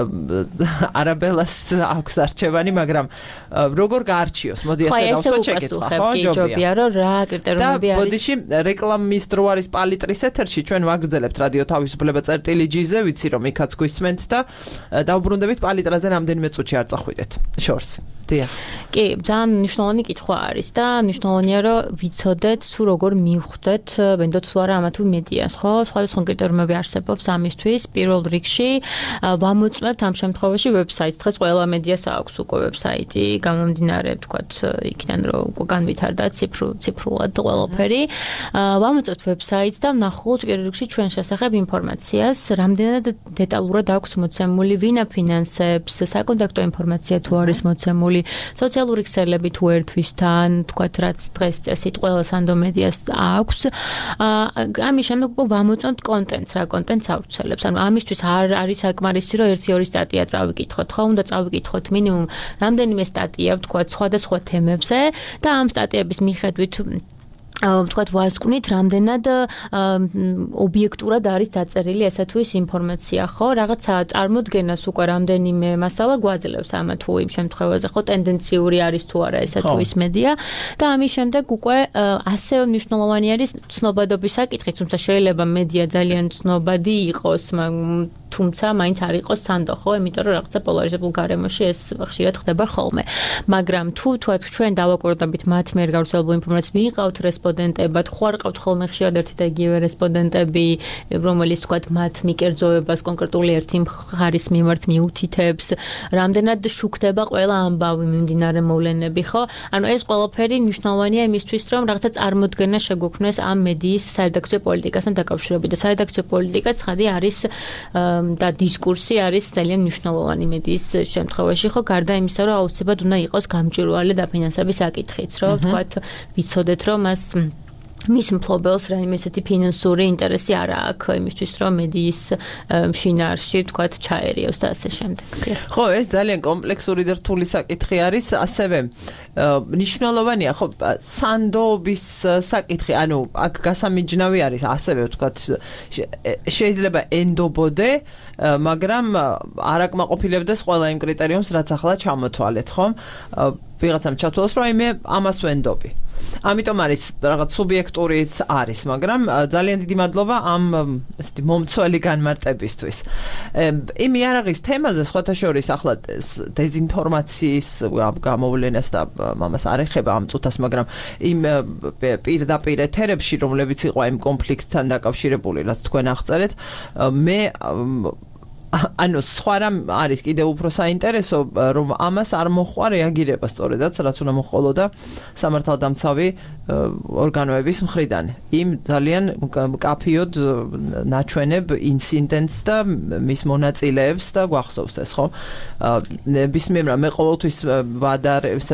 არაბელას აქვს არჩევანი მაგრამ როგორ გაარჩიოს მოდი ასე დავსვათ შეკითხვა ხო ჯობია რომ რა კრიტერიუმები არის და ბოდიში რეკლამის დრო არის პალიტრის ეთერში ჩვენ ვაგრძელებთ რადიო თავისუფლება წერტილი-G-ზე ვიცი რომ იქაც გვისმენთ და დავბრუნდებით პალიტრაზე რამდენიმე წუთში არ წახვიდეთ შორს კი, ძალიან მნიშვნელოვანი კითხვა არის და მნიშვნელოვანია რომ ვიცოდეთ თუ როგორ მივხვდეთ ვენდოთ თუ არა ამა თუ მედიას, ხო? სხვადასხვა კრიტერიუმები არსებობს ამისთვის. პირველ რიგში ვამოწმებთ ამ შემთხვევაში ვებსაიტს. დღეს ყველა მედიას აქვს უკვე ვებსაიტი, გამომდინარე, ვთქვათ, იქიდან რომ უკვე განვითარდა ციფრულად ყველაფერი. ვამოწმებთ ვებსაიტს და ვნახოთ პირველ რიგში ჩვენ შესახებ ინფორმაციას, რამდენად დეტალურად აქვს მოცემული, ვინ აფინანსებს, საკონტაქტო ინფორმაცია თუ არის მოცემული სოციალური ქსელები თუ ერთვისთან, თქვათ, რაც დღეს წესით ყველა სანდო მედიას აქვს. ამის შემდეგ უკვე ვამოწმებთ კონტენტს, რა კონტენტს ავრცელებს. ანუ ამისთვის არ არის საკმარისი, რომ 1-2 სტატია წავიკითხოთ, ხო? უნდა წავიკითხოთ მინიმუმ რამდენიმე სტატია, თქვათ, სხვადასხვა თემებზე და ამ სტატიების მიხედვით ვთქვათ, ვასკვნით, რამდენად ობიექტურად არის დაწერილი ესა თუ ის ინფორმაცია, ხო? რაღაცა წარმოდგენას უკვე რამდენიმე მასალა გვაძლევს ამა თუ იმ შემთხვევაზე, ხო, ტენდენციური არის თუ არა ესა თუ ის მედია და ამის შემდეგ უკვე ასე მნიშვნელოვანი არის ცნობადობის საკითხი, თუმცა შეიძლება მედია ძალიან ცნობადი იყოს, თუმცა მაინც არ იყოს სანდო, ხო? იმიტომ რომ რაღაცა პოლარიზებულ გარემოში ეს ხშირად ხდება ხოლმე. მაგრამ თუ თქვათ ჩვენ დავაკვირდებით მათ მიერ გავრცელებულ ინფორმაციას, ვიყავთ რესპონდენტებად, ხო არ ყავთ ხოლმე ხშირად ერთი და იგივე რესპონდენტები, რომელიც თქვათ მათ მიკერძოებას კონკრეტული ერთი მხარის მიმართ მიუთითებს, რამდენად შუქდება ყველა ამბავი მიმდინარე მოვლენები, ხო? ანუ ეს ყველაფერი მნიშვნელოვანია იმისთვის, რომ რაღაცა წარმოდგენა შეგვექმნეს ამ მედიის სარედაქციო პოლიტიკასთან დაკავშირებით და სარედაქციო პოლიტიკა ცხადი არის და დისკურსი არის ძალიან მნიშვნელოვანი მედიის შემთხვევაში, ხო, გარდა იმისა, რომ აუცილებლად უნდა იყოს გამჭვირვალე დაფინანსების საკითხიც, რომ თქვათ, ვიცოდეთ, რომ მას მის მფლობელს რაიმე ესეთი ფინანსური ინტერესი არ აქვს იმისთვის, რომ მედიის შინაარსში, თქვათ, ჩაერიოს და ასე შემდეგ. ხო, ეს ძალიან კომპლექსური და რთული საკითხი არის, ასევე მნიშვნელოვანია, ხო, სანდოობის საკითხი, ანუ აქ გასამიჯნავი არის, ასევე ვთქვათ, შეიძლება ენდობოდე, მაგრამ არ აკმაყოფილებდეს ყველა იმ კრიტერიუმს, რაც ახლა ჩამოთვალეთ, ხო? ვიღაცამ ჩათვალოს, რომ აიმე ამას ვენდობი. ამიტომ არის რაღაც სუბიექტურიც არის, მაგრამ ძალიან დიდი მადლობა ამ ესეთი მომცველი განმარტებისთვის. იმ იარაღის თემაზე სხვათა შორის ახლა დეзинფორმაციის გამოვლენას და ამას არ ეხება ამ წუთას, მაგრამ იმ პირდაპირ ეთერებში, რომლებიც იყო იმ კონფლიქტთან დაკავშირებული, რაც თქვენ აღწერეთ, მე ანუ სხვა რამ არის კიდევ უფრო საინტერესო, რომ ამას არ მოხვა რეაგირება სწორედაც, რაც უნდა მოხოლოდა სამართალდამცავი ორგანოების მხრიდან. იმ ძალიან მკაფიოდ ნაჩვენებ ინციდენტს და მის მონაწილეებს და გვახსოვს ეს, ხო? ნებისმიერმა მე ყოველთვის ვადარებ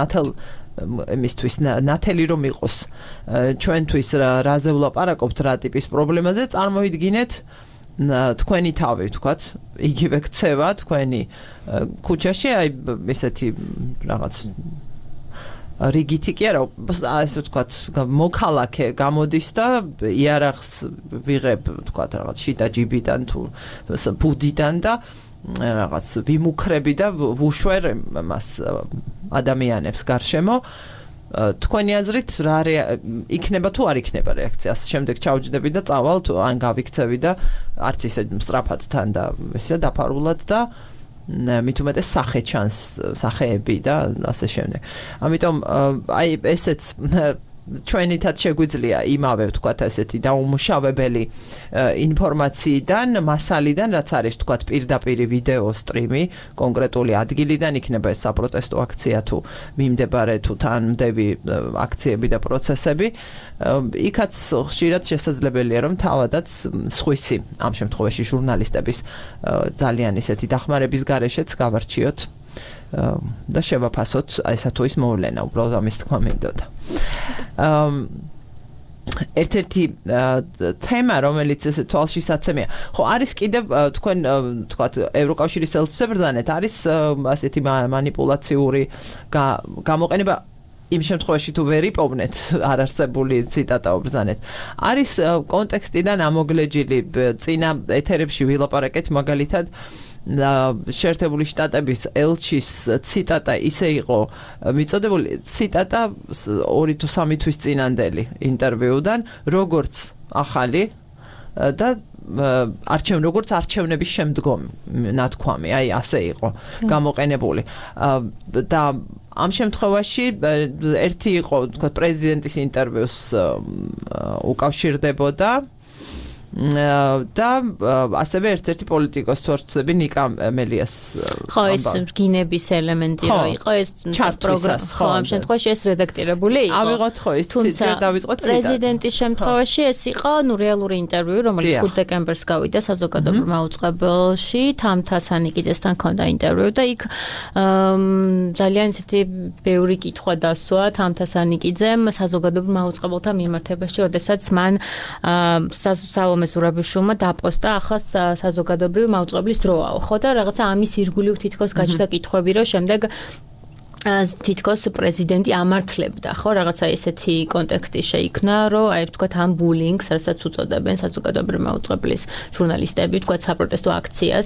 იმისთვის ნათელი რომ იყოს ჩვენთვის რაზე ვლაპარაკობთ რა ტიპის პრობლემაზე, წარმოიდგინეთ თქვენი თავი, ვთქვათ, იგივე ქცევა თქვენი ქუჩაში, აი ესეთი რაღაც რიგითი კი არა, ასე ვთქვათ, მოქალაქე გამოდის და იარაღს ვიღებ, ვთქვათ, რაღაც შიდა ჯიბიდან თუ ბუდიდან და რაღაც ვიმუქრები და ვუშვერ მას ადამიანებს გარშემო. თქვენი აზრით რა იქნება თუ არ იქნება რეაქცია? შემდეგ ჩავჯდები და წავალ თუ ან გავიქცევი და არც ისე სწრაფად თან და ესე დაფარულად და მით უმეტეს სახე ჩანს, სახეები და ასე შემდეგ. ამიტომ აი ესეც ჩვენითაც შეგვიძლია იმავე ვთქვათ ესეთი დაუმუშავებელი ინფორმაციიდან, მასალიდან, რაც არის ვთქვათ პირდაპირ ვიდეო სტრიმი კონკრეტული ადგილიდან, იქნება ეს საპროტესტო აქცია თუ მიმდებარე თუ თანმდევი აქციები და პროცესები, იქაც ხშირად შესაძლებელია რომ თავადაც სხვისი ამ შემთხვევაში ჟურნალისტების ძალიან ისეთი დახმარების გარეშეც გავარჩიოთ და შევაფასოთ ესა თუ ის მოვლენა, უბრალოდ ამის თქმა მინდოდა. ერთ-ერთი თემა, რომელიც ესე თვალშისაცემია, ხო არის კიდევ თქვენ თქვათ ევროკავშირის ელჩზე ბრძანეთ, არის ასეთი მანიპულაციური გამოყენება იმ შემთხვევაში თუ ვერ იპოვნეთ არარსებული ციტატა ვბრძანეთ. არის კონტექსტიდან ამოგლეჯილი წინა ეთერებში ვილაპარაკეთ მაგალითად შეერთებული შტატების ელჩის ციტატა ისე იყო მიწოდებული ციტატა 2 თუ 3 თვის წინანდელი ინტერვიუდან, როგორც ახალი და როგორც არჩევნების შემდგომ ნათქვამი, აი ასე იყო გამოყენებული. და ამ შემთხვევაში ერთი იყო, თქვათ, პრეზიდენტის ინტერვიუს უკავშირდებოდა და ასევე ერთ-ერთი პოლიტიკოს თორცები ნიკა მელიას ხო ეს გინების ელემენტი რო იყო ეს პროგრამა ხო ამ შემთხვევაში ეს რედაქტირებული იყო ავიღოთ ხო ეს ციტატა დავიწყოთ პრეზიდენტის შემთხვევაში ეს იყო ნუ რეალური ინტერვიუ რომელიც 5 დეკემბერს გავიდა საზოგადოებრივ მაუწყებელში თამთასანიკიძესთან ჰქონდა ინტერვიუ და იქ ძალიან ისეთი ბევრი კითხვა დასვა თამთასანიკიძემ საზოგადოებრივ მაუწყებელთა მიმართებაში როდესაც მან მესურაბიშვილმა დაპოსტა ახლა საზოგადოებრივი მაუწყებლის დროაო ხო და რაღაცა ამის ირგვლივ თითქოს გაჩნდა კითხვები რომ შემდეგ თითქოს პრეზიდენტი ამართლებდა ხო რაღაცა ესეთი კონტექსტი შეიქმნა რომ აი ვთქვათ ამ ბულინგს რასაც უწოდებენ საზოგადოებრივი მაუწყებლის ჟურნალისტები ვთქვათ საპროტესტო აქციას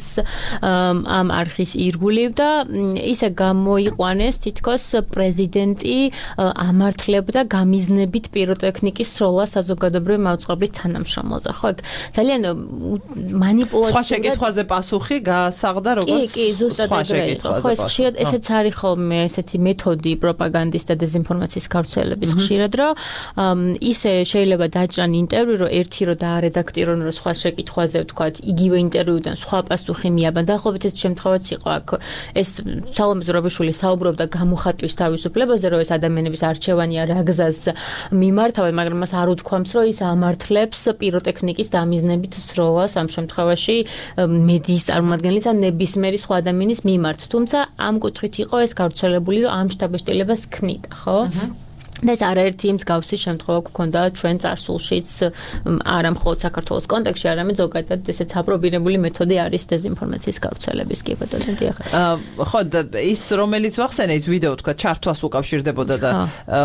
ამ არხის ირგვლივ და ისე გამოიყვანეს თითქოს პრეზიდენტი ამართლებდა გამიზნებით პიროტექნიკის სროლა საზოგადოებრივი მაუწყებლის თანამშრომელზე ხო ძალიან მანიპულაცია სხვა შეკითხვაზე პასუხი გაასაღდა როგორც კი ზუსტად ეგრე იყო ხო ეს ხშირად ესეც არის ხოლმე მეთოდი პროპაგანდის და დეზინფორმაციის გავრცელების ხშირად რომ ისე შეიძლება დაჭრან ინტერვიუ რომ ერთი რომ დაარედაქტირონ რომ სხვა შეკითხვაზე ვთქვათ იგივე ინტერვიუდან სხვა პასუხი მიაბან დაახლოებით ეს შემთხვევაც იყო აქ ეს სალომე ზურაბიშვილი საუბრობდა გამოხატვის თავისუფლებაზე რომ ეს ადამიანების არჩევანია რა გზას მიმართავენ მაგრამ მას არ უთქვამს რომ ის ამართლებს პიროტექნიკის დამიზნებით სროლას ამ შემთხვევაში მედიის წარმომადგენლის ან ნებისმიერი სხვა ადამიანის მიმართ თუმცა ამ კუთხით იყო ეს გავრცელებული რომ ამ შტაბეშტილებას ქმნიდა, ხო? და ეს არაერთი მსგავსი შემთხვევა გქონდა ჩვენ წარსულშიც არა მხოლოდ საქართველოს კონტექსტში, არამედ ზოგადად ესეც აპრობირებული მეთოდი არის დეზინფორმაციის გავრცელების კი ბატონო დიახ. ხო და ის რომელიც ვახსენე ის ვიდეო თქვა ჩართვას უკავშირდებოდა და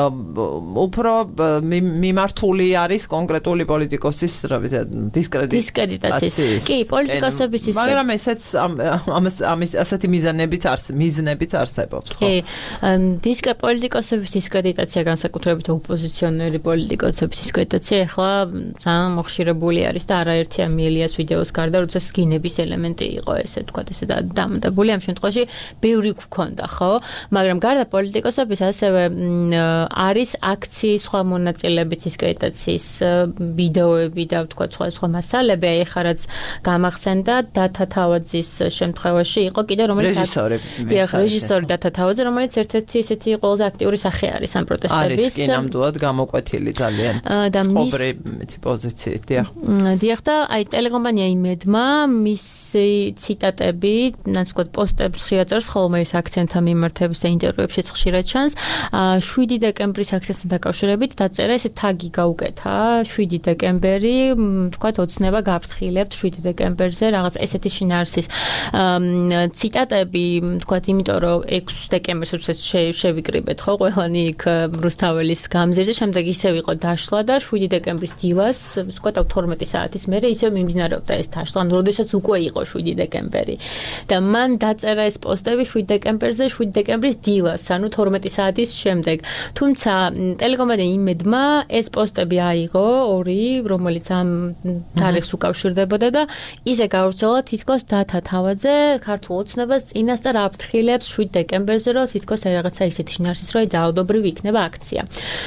უფრო მიმართული არის კონკრეტული პოლიტიკოსის რა ვიცი დისკრედიტაციის. კი, პოლიტიკოსების ის მაგრამ ესეც ამის ასეთი მიზნებიც არსებობს, ხო? კი, პოლიტიკოსების დისკრედიტაცია საკუთრებით ოპოზიციონერი პოლიტიკოსების დისკრედიტაცია ახლა ძალიან მოხშირებული არის და არაერთი ამ მელიას ვიდეოს გარდა როდესაც გინების ელემენტი იყო ესე თქვა ესე დამატებული ამ შემთხვევაში ბევრი გქონდა ხო მაგრამ გარდა პოლიტიკოსების ასევე არის აქციის სხვა მონაწილეების დისკრედიტაციის ვიდეოები და თქვა სხვა მასალები აი ახლა რაც გამახსენდა დათა თავაძის შემთხვევაში იყო კიდე რომელიც რეჟისორი დათა თავაძე რომელიც ერთ-ერთი ისეთი ყველაზე აქტიური სახე არის ამ პროტესტებში არის კი ნამდვილად გამოკვეთილი ძალიან წყობრი პოზიციით, დიახ. დიახ და აი ტელეკომპანია იმედმა მისი ციტატები, რაც ვთქვათ, პოსტებს შეაწერს ხოლმე ეს აქცენტთა მიმართების და ინტერვიუებშიც ხშირად ჩანს. 7 დეკემბრის აქცენტთან დაკავშირებით დაწერა ესე თაგი გაუკეთა 7 დეკემბერი, ვთქვათ, ოცნება გაფრთხილებთ 7 დეკემბერზე რაღაც ესეთი შინაარსის ციტატები, ვთქვათ, იმიტომ რომ 6 დეკემბერს შევიკრიბეთ ხო ყველანი იქ რუსთაველის გამზირზე, შემდეგ ისევ იყო დაშლა და 7 დეკემბრის დილას, ვთქვათ, 12 საათის მერე ისევ მიმდინარეობდა ეს დაშლა, ანუ როდესაც უკვე იყო 7 დეკემბერი. და მან დაწერა ეს პოსტები 7 დეკემბერზე, 7 დეკემბრის დილას, ანუ 12 საათის შემდეგ. თუმცა ტელეკომპანია იმედმა ეს პოსტები აიღო, ორი, რომელიც ამ თარიღს უკავშირდებოდა და ისე გავრცელა თითქოს დათა თავაძე ქართულ ოცნებას წინასწარ აფრთხილებს 7 დეკემბერზე, რომ თითქოს რაღაცა ისეთი შინაარსის რო ძალადობრივი იქნება აქცია.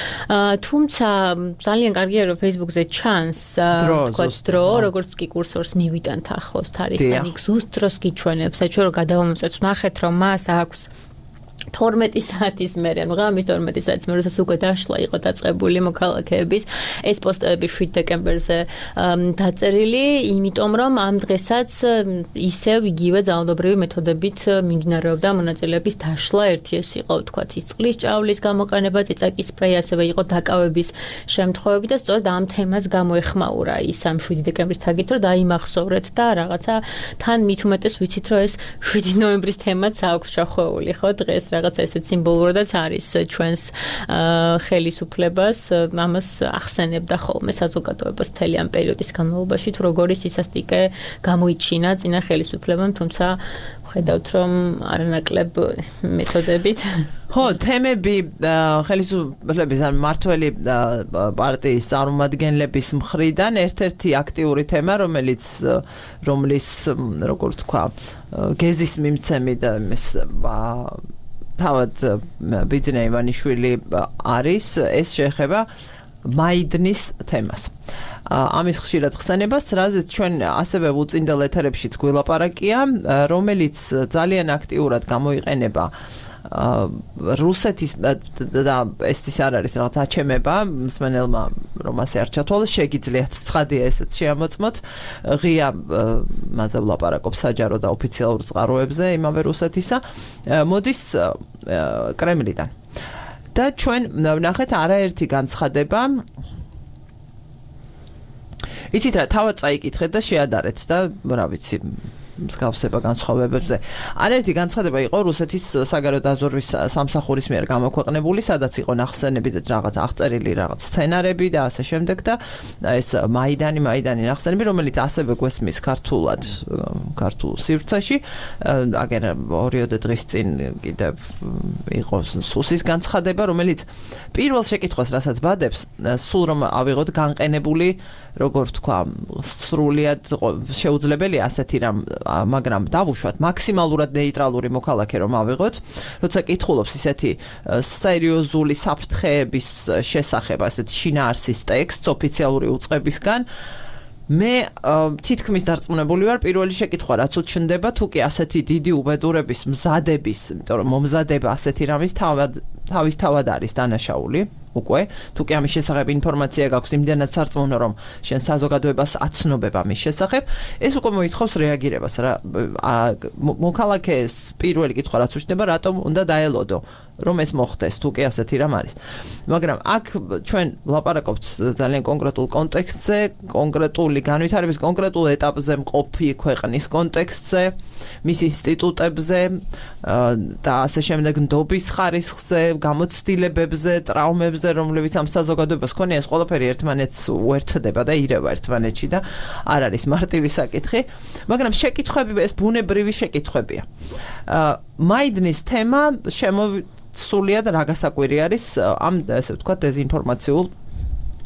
თუმცა ძალიან კარგია რომ Facebook-ზე ჩანს თქვათ დრო, როგორც კი კურსორს მივიტანთ ახლოს თარიღთან, იქ ზუსტ დროს გიჩვენებს, საერთოდ რომ გადავამოწევთ, ნახეთ რომ მას აქვს 12 საათის მერე, ანუ ღამის 12 საათის მერე, როდესაც უკვე დაშლა იყო დაწყებული მოქალაქეების ეს პოსტები 7 დეკემბერზე დაწერილი, იმიტომ რომ ამ დღესაც ისევ იგივე ძალადობრივი მეთოდებით მიმდინარეობდა მონაწილეების დაშლა, ერთი ეს იყო, თქვათ, ის წყლის ჭავლის გამოყენება, წიწაკის სპრეი, ასევე იყო დაკავების შემთხვევები და სწორედ ამ თემას გამოეხმაურა ის ამ 7 დეკემბრის თაგით, რომ დაიმახსოვრეთ და რაღაცა თან მით უმეტეს ვიცით, რომ ეს 7 ნოემბრის თემაც აქვს ჩახვეული, ხო, დღეს რაღაცა ესეთ სიმბოლურადაც არის ჩვენს ხელისუფლებას, ამას ახსენებდა ხოლმე საზოგადოებას მთელი ამ პერიოდის განმავლობაში, თუ როგორი სისასტიკე გამოიჩინა წინა ხელისუფლებამ, თუმცა ხედავთ რომ არანაკლებ მეთოდებით. ხო, თემები ხელისუფლების ან მმართველი პარტიის წარმომადგენლების მხრიდან ერთ-ერთი აქტიური თემა, რომლის როგორ თქვა, გეზის მიმცემი და ეს თავად ბიძინა ივანიშვილი არის, ეს შეეხება მაიდნის თემას. ამის ხშირად ხსენებას, რაზეც ჩვენ ასევე უწინდელ ეთერებშიც გველაპარაკია, რომელიც ძალიან აქტიურად გამოიყენება რუსეთის და ეს ის არ არის რაღაც აჩემება მსმენელმა რომ ასე არ ჩათვალოს, შეგიძლიათ ცხადია ესეც შეამოწმოთ, ღია მასე ვლაპარაკობ საჯარო და ოფიციალურ წყაროებზე იმავე რუსეთისა, მოდის კრემლიდან. და ჩვენ ვნახეთ არაერთი განცხადება. იცით რა, თავად წაიკითხეთ და შეადარეთ და რა ვიცი, მსგავსება განსხვავებებზე. არაერთი განცხადება იყო რუსეთის საგარეო დაზვერვის სამსახურის მიერ გამოქვეყნებული, სადაც იყო ნახსენები და რაღაც აღწერილი რაღაც სცენარები და ასე შემდეგ და ეს მაიდანი ნახსენები, რომელიც ასევე გვესმის ქართულად, ქართულ სივრცეში. აგერ 2 დღის წინ კიდევ იყო სუსის განცხადება, რომელიც პირველ შეკითხვას, რასაც ბადებს, სულ რომ ავიღოთ განყენებული, როგორ თქვა, სრულიად შეუძლებელია ასეთი რამ, მაგრამ დავუშვათ მაქსიმალურად ნეიტრალური მოქალაქე რომ ავიღოთ, როცა კითხულობს ისეთი სერიოზული საფრთხეების შესახებ, ასეთ შინაარსის ტექსტს ოფიციალური უწყებისგან, მე თითქმის დარწმუნებული ვარ, პირველი შეკითხვა რაც უჩნდება, თუ კი ასეთი დიდი უბედურების მზადების, იმიტომ რომ მომზადება ასეთი რამის თავისთავად არის დანაშაული. უკვე, თუ კი ამის შესახებ ინფორმაცია გაქვს, იმდენად სარწმუნო, რომ შენ საზოგადოებას აცნობებ ამის შესახებ, ეს უკვე მოითხოვს რეაგირებას. მოქალაქეს პირველი კითხვა რაც უჩნდება, რატომ უნდა დაელოდო, რომ ეს მოხდეს, თუ კი ასეთი რამ არის. მაგრამ აქ ჩვენ ვლაპარაკობთ ძალიან კონკრეტულ კონტექსტზე, კონკრეტული განვითარების კონკრეტულ ეტაპზე მყოფი ქვეყნის კონტექსტზე, მის ინსტიტუტებზე და ასე შემდეგ ნდობის ხარისხზე, გამოცდილებებზე, ტრაუმებზე, რომლებიც ამ საზოგადოებას ქონია, ეს ყველაფერი ერთმანეთს უერთდება და ირევა ერთმანეთში და არ არის მარტივი საკითხი, მაგრამ შეკითხვები, ეს ბუნებრივი შეკითხვებია. მაიდნის თემა სულიად რა გასაკვირი არის ამ, ესე ვთქვათ, დეზინფორმაციულ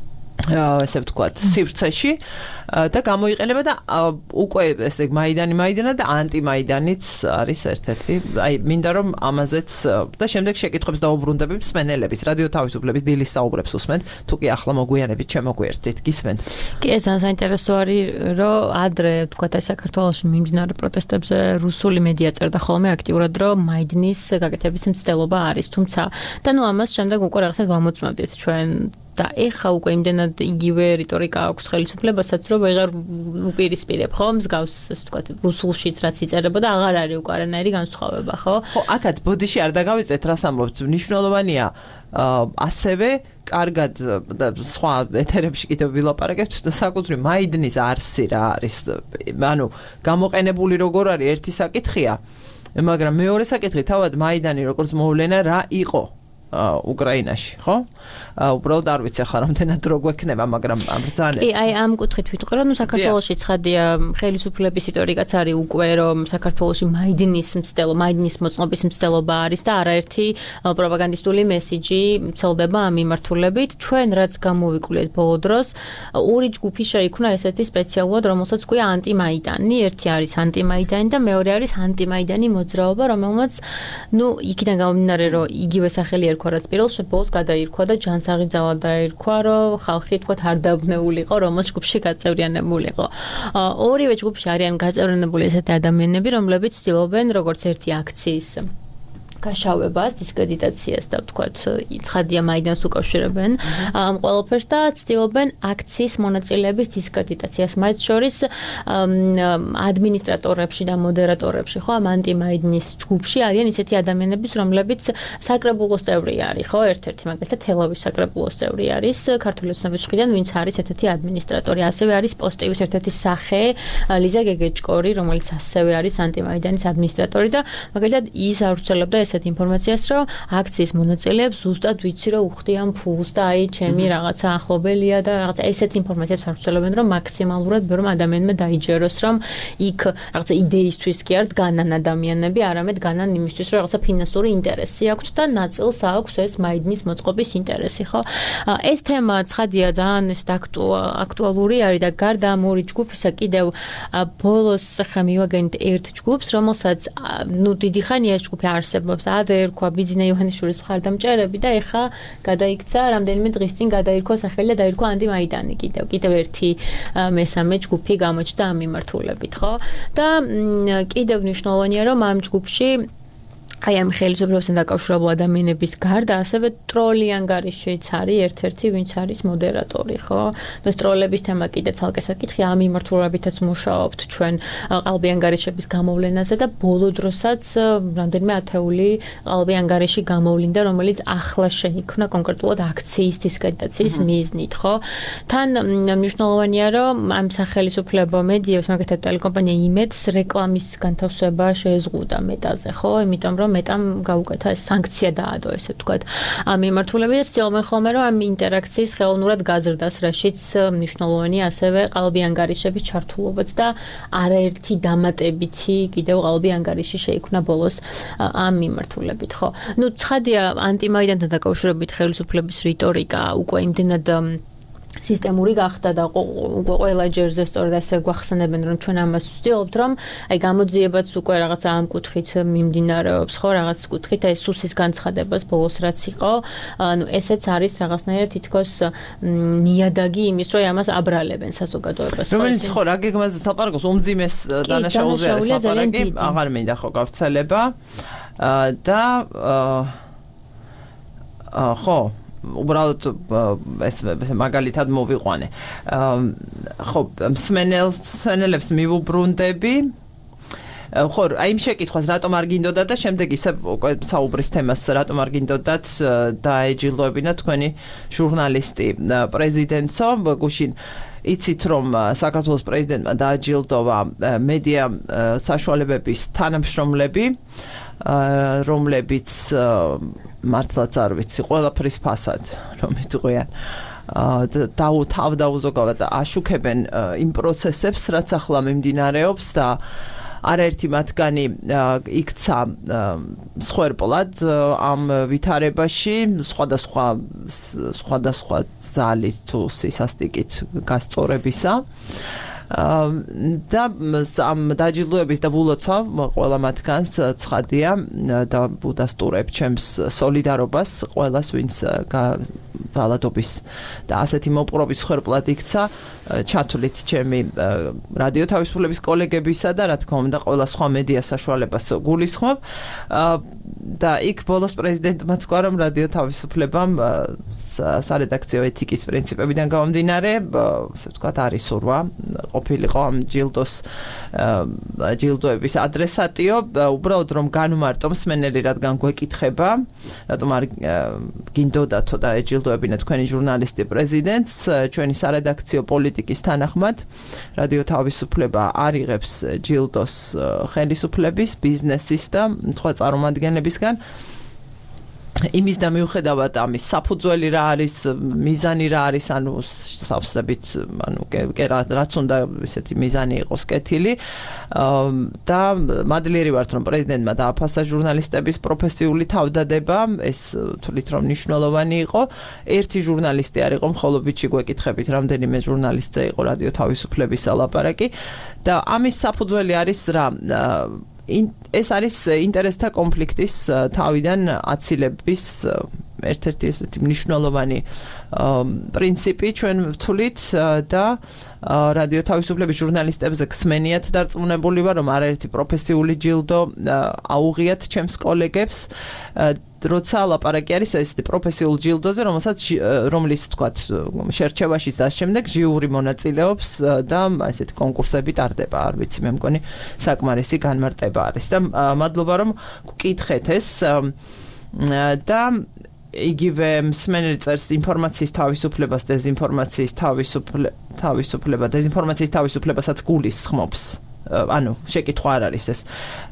ესე ვთქვათ, სივრცეში და გამოიყენება და უკვე ესე მაიდანი და ანტიმაიდანიც არის ერთ-ერთი. აი, მინდა რომ ამაზეც და შემდეგ შეკითხვებს დაუბრუნდები მსმენელების, რადიო თავისუფლების დილის საუბრებს უსმენთ, თუ კი ახლა მოგვიანებით შემოგვიერთდით, გისმენთ. კი, ეს საინტერესო არის, რომ ადრე ვთქვათ, აი საქართველოში მიმდინარე პროტესტებზე რუსული მედია წერდა ხოლმე აქტიურად, რომ მაიდნის გაკეთების მცდელობა არის, თუმცა და ნუ ამას შემდეგ უკვე რაღაცა ვამოწმებდით ჩვენ და ეხა უკვე იმდენად იგივე რიტორიკა აქვს ხელისუფლებასაც, რომ ვეღარ უპირისპირებ, ხო? მსგავს, ასე ვთქვათ, რუსულშიც რაც იწერებოდა, აღარ არის უკვე არანაირი განსხვავება, ხო? ხო, აქაც ბოდიში არ დაგავიწყეთ, რას ამბობთ, მნიშვნელოვანია ასევე კარგად და სხვა ეთერებში კიდევ ვილაპარაკებთ საკუთრივ მაიდნის არსი რა არის, ანუ გამოყენებული როგორ არის ერთი საკითხია, მაგრამ მეორე საკითხი თავად მაიდანი როგორც მოვლენა რა იყო უკრაინაში, ხო? უბრალოდ არ ვიცი ახლა რამდენად დრო გვექნება, მაგრამ ბრძანეთ. კი, აი ამ კუთხით ვიტყვი, რომ საქართველოში ცხადია ხელისუფლების რიტორიკაც არის უკვე, რომ საქართველოში მაიდნის მოწყობის მცდელობა არის და არაერთი პროპაგანდისტული მესიჯი ცელდება ამ მიმართულებით. ჩვენ რაც გამოვიკვლიეთ ბოლო დროს, ორი ჯგუფი შეიქმნა ესეთი სპეციალურად, რომელსაც ქვია ანტიმაიდანი. ერთი არის ანტიმაიდანი და მეორე არის ანტიმაიდანი მოძრაობა, რომელმაც იქიდან გამომდინარე, რომ იგივე სახელი ერქვა, რაც პირველ ბოლოს გადაირქვა და ჯანსაღიძალად დაირქვა, რომ ხალხი თქვათ არ დააბნეულიყო, რომელს ჯგუფში გაწევრიანებულიყო. ორივე ჯგუფში არიან გაწევრიანებული ესეთი ადამიანები, რომლებიც ცდილობენ როგორც ერთი აქციის გაშავებას, დისკრედიტაციას და ვთქვათ, ცხადია მაიდანს უკავშირებენ ამ ყველაფერს და ცდილობენ აქციის მონაწილეების დისკრედიტაციას, მათ შორის ადმინისტრატორებში და მოდერატორებში, ხო, ამ ანტიმაიდნის ჯგუფში არიან ისეთი ადამიანები, რომლებიც საკრებულოს წევრი არის, ხო, ერთ-ერთი მაგალითად თელავის საკრებულოს წევრი არის ქართული ოცნების მხრიდან, ვინც არის ერთ-ერთი ადმინისტრატორი, ასევე არის პოსტივის ერთ-ერთი სახე ლიზა გეგეჭკორი, რომელიც ასევე არის ანტიმაიდანის ადმინისტრატორი და მაგალითად ის ავრცელებდა ესეთ ინფორმაციას, რომ აქციის მონაწილეებს ზუსტად ვიცი, რომ უხდიან ფულს და აი ჩემი რაღაცა ახლობელია და რაღაცა ესეთ ინფორმაციას ავრცელებენ, რომ მაქსიმალურად ბევრ ადამიანმა დაიჯეროს, რომ იქ რაღაცა იდეისთვის კი არ დგანან ადამიანები, არამედ დგანან იმისთვის, რომ რაღაცა ფინანსური ინტერესი აქვთ და ნაწილს აქვს ეს მაიდნის მოწყობის ინტერესი, ხო? ეს თემა ცხადია ძალიან ესეთ აქტუალური არის და გარდა ამ ორი ჯგუფისა კიდევ ბოლოს ხა მივაგენით ერთ ჯგუფს, რომელსაც დიდი ხანია ეს ჯგუფი არსებობს. ადრე ერქვა ბიძინა იოანიშვილის მხარდამჭერები და ეხა გადაიქცა რამდენიმე დღის წინ გადაირქვა სახელი და დაირქვა ანტიმაიდანი კიდევ ერთი მესამე ჯგუფი გამოჩნდა ამ მიმართულებით, ხო? და კიდევ მნიშვნელოვანია, რომ ამ ჯგუფში აი ამ ხელისუფლებასთან დაკავშირებულ ადამიანების გარდა ასევე ტროლი ანგარიშიც არის ერთ-ერთი, ვინც არის მოდერატორი, ხო? ეს ტროლების თემა კიდე ცალკე საკითხია, ამ მიმართულებითაც მუშაობთ ჩვენ ყალბი ანგარიშების გამოვლენაზე და ბოლო დროსაც რამდენიმე ათეული ყალბი ანგარიში გამოვლინდა, რომელიც ახლა შეიქმნა კონკრეტულად აქციის დისკრედიტაციის მიზნით, ხო? თან მნიშვნელოვანია, რომ ამ სახელმწიფო მედიებს, მაგალითად ტელეკომპანია იმედს რეკლამის განთავსება შეეზღუდა მეტაზე, ხო? იმიტომ რომ მეტამ გაუკეთა ეს სანქცია დაადო, ესე ვთქვათ. ამ მიმართულებით ცდილობენ ხოლმე, რომ ამ ინტერაქციის ხელოვნურად გაზრდას, რაშიც მნიშვნელოვანია ასევე ყალბი ანგარიშების ჩართულობაც და არაერთი დამატებითი კიდევ ყალბი ანგარიში შეიქმნა ბოლოს ამ მიმართულებით, ხო? ცხადია ანტიმაიდანთან დაკავშირებით ხელისუფლების რიტორიკა უკვე იმდენად სისტემური გახდა და უკვე ყველა ჯერზე სწორედ ასე გვახსენებენ, რომ ჩვენ ამას ვცდილობთ, რომ აი გამოძიებაც უკვე რაღაცა ამ კუთხით მიმდინარეობს, ხო, რაღაც კუთხით აი სუსის განცხადებას ბოლოს რაც იყო, ანუ ესეც არის რაღაცნაირად თითქოს ნიადაგი იმის, რომ ამას აბრალებენ საზოგადოებას. რომელიც ხო რა გეგმაზე თალპარაკობს, უმძიმეს დანაშაულზე არის ლაპარაკი, აღარ მინდა ხო გავრცელება და ხო უბრალოდ ეს მაგალითად მოვიყვანე. ხო, მსმენელებს მივუბრუნდები. ხო, აი იმ შეკითხვას რატომ არ გინდოდა და შემდეგ ისე უკვე საუბრის თემას რატომ არ გინდოდათ დაეჯილდოებინა თქვენი ჟურნალისტი პრეზიდენტო გუშინ იცით რომ საქართველოს პრეზიდენტმა დააჯილდოვა მედია საშუალებების თანამშრომლები რომლებიც მართლაც არ ვიცი ყველაფრის ფასად რომ იტყვიან თავდაუზოგავად აშუქებენ იმ პროცესებს რაც ახლა მიმდინარეობს და არაერთი მათგანი იქცა მსხვერპლად ამ ვითარებაში სხვადასხვა ძალით თუ სისასტიკით გასწორებისა და ამ დაჯილდოების და ვულოცავ ყველა მათგანს ცხადია და ვუდასტურებ ჩემს სოლიდარობას ყველას ვინც ძალადობის და ასეთი მოპყრობის მსხვერპლად იქცა ჩათვლით ჩემი რადიო თავისუფლების კოლეგებისა და რა თქმა უნდა ყველა სხვა მედია საშუალებას გულისხმობ და იქ ბოლოს პრეზიდენტმა თქვა რომ რადიო თავისუფლებამ სარედაქციო ეთიკის პრინციპებიდან გამომდინარე ასე ვთქვათ არის სურვა ყოფილიყო ამ ჯილდოების ადრესატიო უბრალოდ რომ განვმარტო მსმენელი რადგან გვეკითხება რატომ არ გინდოდათო და ეჯილდოებინა თქვენი ჟურნალისტი პრეზიდენტს ჩვენი სარედაქციო პოლიტიკის თანახმად რადიო თავისუფლება არ იღებს ჯილდოს ხელისუფლების ბიზნესის და სხვა წარმოადგენლებისგან იმის და მიუხედავად ამის საფუძველი რა არის მიზანი რა არის ანუ სავსებით ანუ რაც უნდა ესეთი მიზანი იყოს კეთილი და მადლიერი ვართ რომ პრეზიდენტმა დააფასა ჟურნალისტების პროფესიული თავდადება ეს თვლით რომ მნიშვნელოვანი იყო ერთი ჟურნალისტი არ იყო მხოლოდ ბიჭი გვეკითხებით რამდენიმე ჟურნალისტზე იყო რადიო თავისუფლების ლაპარაკი და ამის საფუძველი არის რა ეს არის ინტერესთა კონფლიქტის თავიდან აცილების ერთ-ერთი ესეთი მნიშვნელოვანი პრინციპი ჩვენ ვთვლით და რადიო თავისუფლების ჟურნალისტებზე გსმენიათ დარწმუნებული ვარ რომ არაერთი პროფესიული ჯილდო აუღიათ ჩემს კოლეგებს როცა ლაპარაკი არის ესეთი პროფესიულ ჯილდოზე რომლის თქვათ შერჩევაშიც და შემდეგ ჟიური მონაწილეობს და ესეთი კონკურსები ტარდება არ ვიცი მე მგონი საკმარისი განმარტება არის და მადლობა რომ გკითხეთ ეს და იგივე მსმენელი წერს ინფორმაციის თავისუფლებას დეზინფორმაციის თავისუფლებასაც გულისხმობს ანუ შეკითხვა არ არის ეს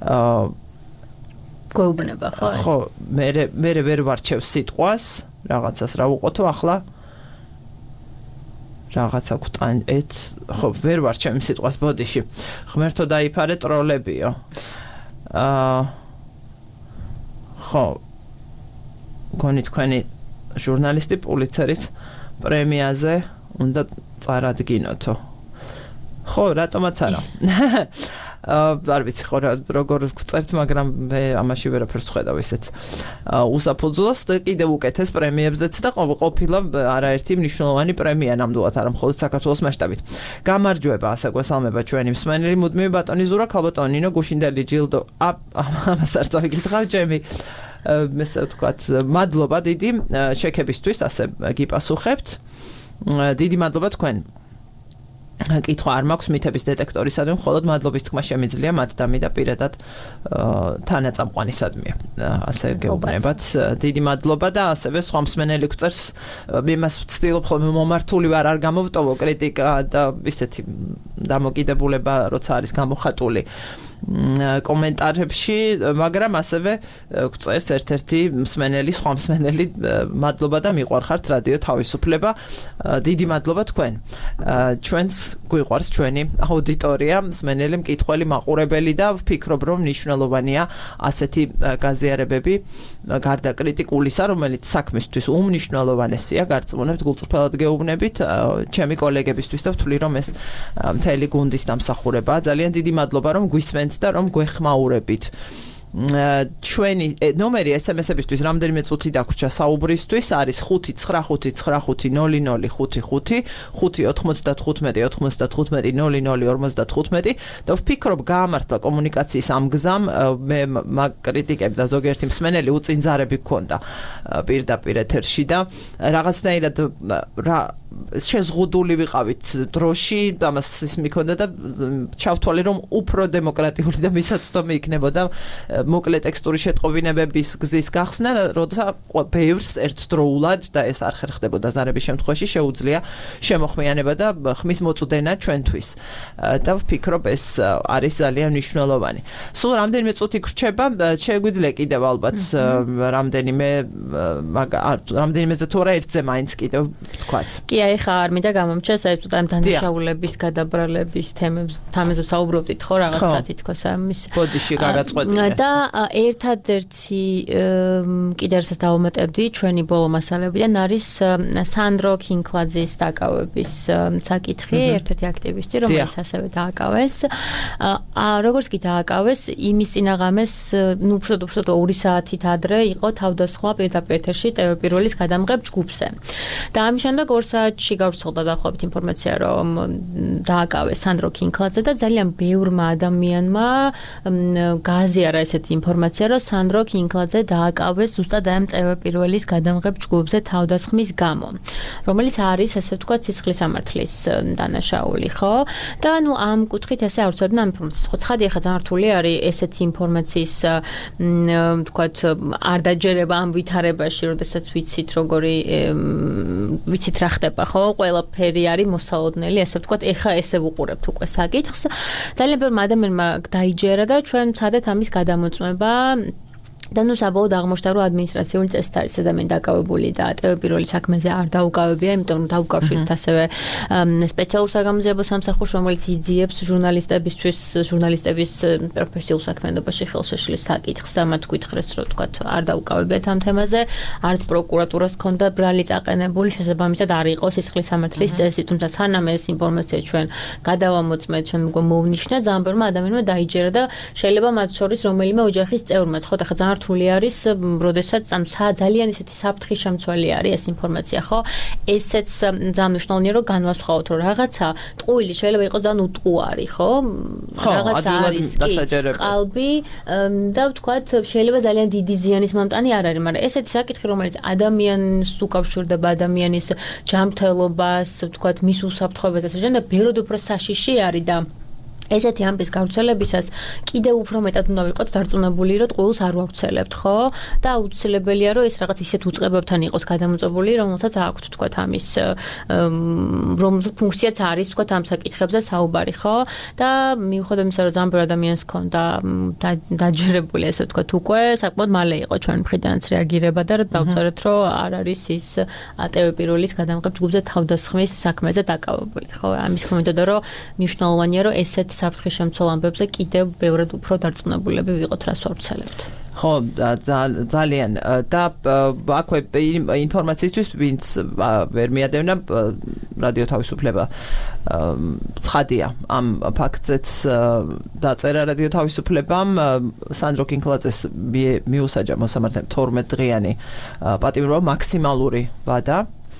გვეუბნება ხო მე ვერ ვარჩევ სიტყვას რაღაცას რა უყოთო ახლა რაღაცა გვტან ხო ვერ ვარჩევ იმ სიტყვას ბოდიში ღმერთო დაიფარე ტროლებიო ხო გონი თქვენი ჟურნალისტი პულიცერის პრემიაზე უნდა წარადგინოთო ხო რატომაც არა არ ვიცი ხო როგორ ვწერთ მაგრამ მე ამაში ვერაფერს ვხედავ ისეთ უსაფუძვლოს და კიდევ უკეთეს პრემიებზეც და ყოფილა არაერთი მნიშვნელოვანი პრემია ნამდვილად არა მხოლოდ საქართველოს მასშტაბით გამარჯვება ასე გვესალმება ჩვენი მსმენელი მუდმივი ბატონი ზურა ქალბატონი ნინო გუშინდელი ჯილდო ამას არ წავიკითხავ ჩემი ესე ვთქვათ მადლობა დიდი შექებისთვის ასე გიპასუხებთ დიდი მადლობა თქვენ კითხვა არ მაქვს მითების დეტექტორისადმი მხოლოდ მადლობის თქმა შემიძლია მათ დამიდაპირედად თანაწამყვანისადმი ასე გეუბნებათ დიდი მადლობა და ასევე სხვა მსმენელი გვწერს იმას ვცდილობ ხოლმე მომართული ვარ არ გამოვტოვო კრიტიკა და ისეთი დამოკიდებულება როცა არის გამოხატული კომენტარებში მაგრამ ასევე გვწერს ერთ-ერთი მსმენელი სხვა მსმენელი მადლობა და მიყვარხართ რადიო თავისუფლება დიდი მადლობა თქვენ ჩვენს გვიყვარს ჩვენი აუდიტორია მსმენელი მკითხველი მაყურებელი და ვფიქრობ რომ მნიშვნელოვანია ასეთი გაზიარებები გარდა კრიტიკულისა რომელიც საქმისთვის უმნიშვნელოვანესია გარწმუნებთ გულწრფელად გეუბნებით ჩემი კოლეგებისთვის და ვთვლი რომ ეს მთელი გუნდის დამსახურებაა ძალიან დიდი მადლობა რომ გვისმენთ და რომ გვეხმაურებით ჩვენი ნომერი SMS-ებისთვის რამდენიმე წუთი დაგვრჩა საუბრისთვის არის 595900555 595-95-95-00-55 და ვფიქრობ გაამართლა კომუნიკაციის ამ გზამ მე კრიტიკები და ზოგიერთი მსმენელი უწინძარები გქონდა პირდაპირ ეთერში და რაღაცნაირად შეზღუდული ვიყავით დროში ამას ის მიქონდა და ჩავთვალე რომ უფრო დემოკრატიული და მისაწვდომი იქნებოდა მოკლე ტექსტური შეტყობინებების გზის გახსნა, როცა ბევრს ერთდროულად და ეს არ ხერხდებოდა ზარების შემთხვევაში შეუძლია შემოხმიანება და ხმის მოწვდენა ჩვენთვის. და ვფიქრობ ეს არის ძალიან მნიშვნელოვანი. სულ რამდენიმე წუთი გრჩება, შეგვიძლია კიდევ ალბათ რამდენიმეზე თუ არა ერთზე მაინც კიდევ ვთქვათ. კი ეხა არ მინდა გამომჩეს საერთოდ ამ დანაშაულების გადაბრალების თემებზე საუბრობდით ხო რაღაცა თითქოს ამის ბოდიში გაგაწყვეტილი და ერთადერთი კიდევ ერთს დავუმატებდი ჩვენი ბოლო მასალებიდან არის სანდრო კინკლაძის დაკავების საკითხი ერთ-ერთი აქტივისტი რომელიც ასევე დააკავეს როგორც კი დააკავეს იმის წინაღამეს უბრალოდ 2 საათით ადრე იყო თავდასხმა პირდაპირ ეთერში TV პირველის გადამღებ ჯგუფზე და ამის შემდეგ 2 საათში გავრცელდა დაახლოებით ინფორმაცია რომ დააკავეს სანდრო კინკლაძე და ძალიან ბევრმა ადამიანმა გააზიარა ესეთი ინფორმაცია რომ სანდრო კინკლაძე დააკავეს ზუსტად ამ TV პირველის გადამღებ ჯგუფზე თავდასხმის გამო რომელიც არის ესე ვთქვათ სისხლის სამართლის დანაშაული ხო და ამ კუთხით ესე ავრცელებდნენ ამ ინფორმაციას ხო ცხადია ხა ძალიან რთული არის ესეთი ინფორმაციის ვთქვათ არ დაჯერება ამ ვითარებაში როდესაც ვიცით როგორი ვიცით რა ხდება ხო ყველაფერი არის მოსალოდნელი ესე ვთქვათ ეხა ესე ვუყურებთ უკვე საკითხს ძალიან ბევრ ადამიანმა დაიჯერა და ჩვენ ვცადეთ ამის გადამოწმება და საბოლოოდ აღმოჩნდა რომ ადმინისტრაციული წესით არის ადამიანი დაკავებული და TV პირველი საქმეზე არ დაუკავებია იმიტომ რომ დაუკავშირეთ ასევე სპეციალურ საგამოძიებო სამსახურს რომელიც იძიებს ჟურნალისტების პროფესიულ საქმიანობაში ხელშეშლის საკითხს და მათ გითხრეს რომ თქვათ არ დაუკავებიათ ამ თემაზე არც პროკურატურას ჰქონდა ბრალი წაყენებული შესაბამისად არ იყო სისხლის სამართლის წესი თუმცა სანამ ეს ინფორმაცია ჩვენ გადავამოწმეთ ჩვენ მოვნიშნა ძალიან ბევრმა ადამიანმა დაიჯერა და შეიძლება მათ შორის რომელიმე ოჯახის წევრმაც ხო და ხა რთული არის, როდესაც ძალიან ისეთი საფრთხის შემცველი არის ეს ინფორმაცია, ხო? ესეც ძალიან მნიშვნელოვანია რომ განვასხვაოთ, რომ რაღაცა ტყუილი შეიძლება იყოს ძალიან უტყუარი, ხო? რაღაცა არის ყალბი და ვთქვათ, შეიძლება ძალიან დიდი ზიანის მომტანი არ არის, მაგრამ ესეთი საკითხი, რომელიც ადამიანს უკავშირდება, ადამიანის ჯანმრთელობას, ვთქვათ, მის უსაფრთხოებას და ასე შემდეგ, ბევრად უფრო საშიში არის და ესეთი ამბის გავრცელებისას კიდევ უფრო მეტად უნდა ვიყოთ დარწმუნებული, რომ ტყუილს არ ვავრცელებთ, ხო? და აუცილებელია, რომ ეს რაღაც ისეთ უწყებებთან იყოს გადამოწმებული, რომელთაც აქვთ, თქვათ, ამის რომელთა ფუნქციაც არის, თქვათ, ამ საკითხებზე საუბარი, ხო? და მიუხედავად იმისა, რომ ძალიან ბევრი ადამიანს ჰქონდა დაჯერებული, ესე ვთქვათ, უკვე საკმაოდ მალე იყო ჩვენ მხრიდანაც რეაგირება და დავწერეთ, რომ არ არის ის TV პირველის გადამღებ ჯგუფზე თავდასხმის საქმეზე დაკავებული, ხო? ამის გამომდინარე, რომ მნიშვნელოვანია, რომ ესეთ საფრთხის შემცველ ამბებზე კიდევ ბევრად უფრო დარწმუნებულები ვიყოთ, რას ვავრცელებთ. ხო, ძალიან და აქვე ინფორმაციისთვის ვინც ვერ მიადევნა რადიო თავისუფლება ცხადია ამ ფაქტზეც დაწერა რადიო თავისუფლებამ სანდრო კინკლაძეს მიუსაჯა მოსამართლემ 12 დღიანი პატიმრობა მაქსიმალური ვადა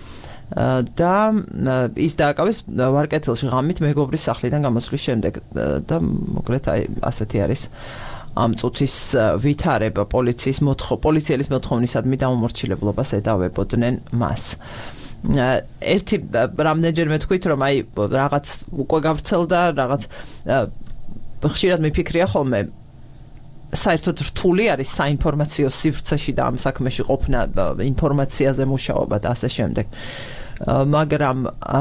და ის დააკავეს ვარკეთილში ღამით მეგობრის სახლიდან გამოსვლის შემდეგ და მოკლედ აი ასეთი არის ამ წუთის ვითარება პოლიციელის მოთხოვნისადმი დაუმორჩილებლობას ედავებოდნენ მას ერთი რამდენჯერმე თქვით რომ აი რაღაც უკვე გავრცელდა რაღაც ხშირად მიფიქრია ხოლმე საერთოდ რთული არის საინფორმაციო სივრცეში და ამ საქმეში ყოფნა ინფორმაციაზე მუშაობა და ასე შემდეგ მაგრამ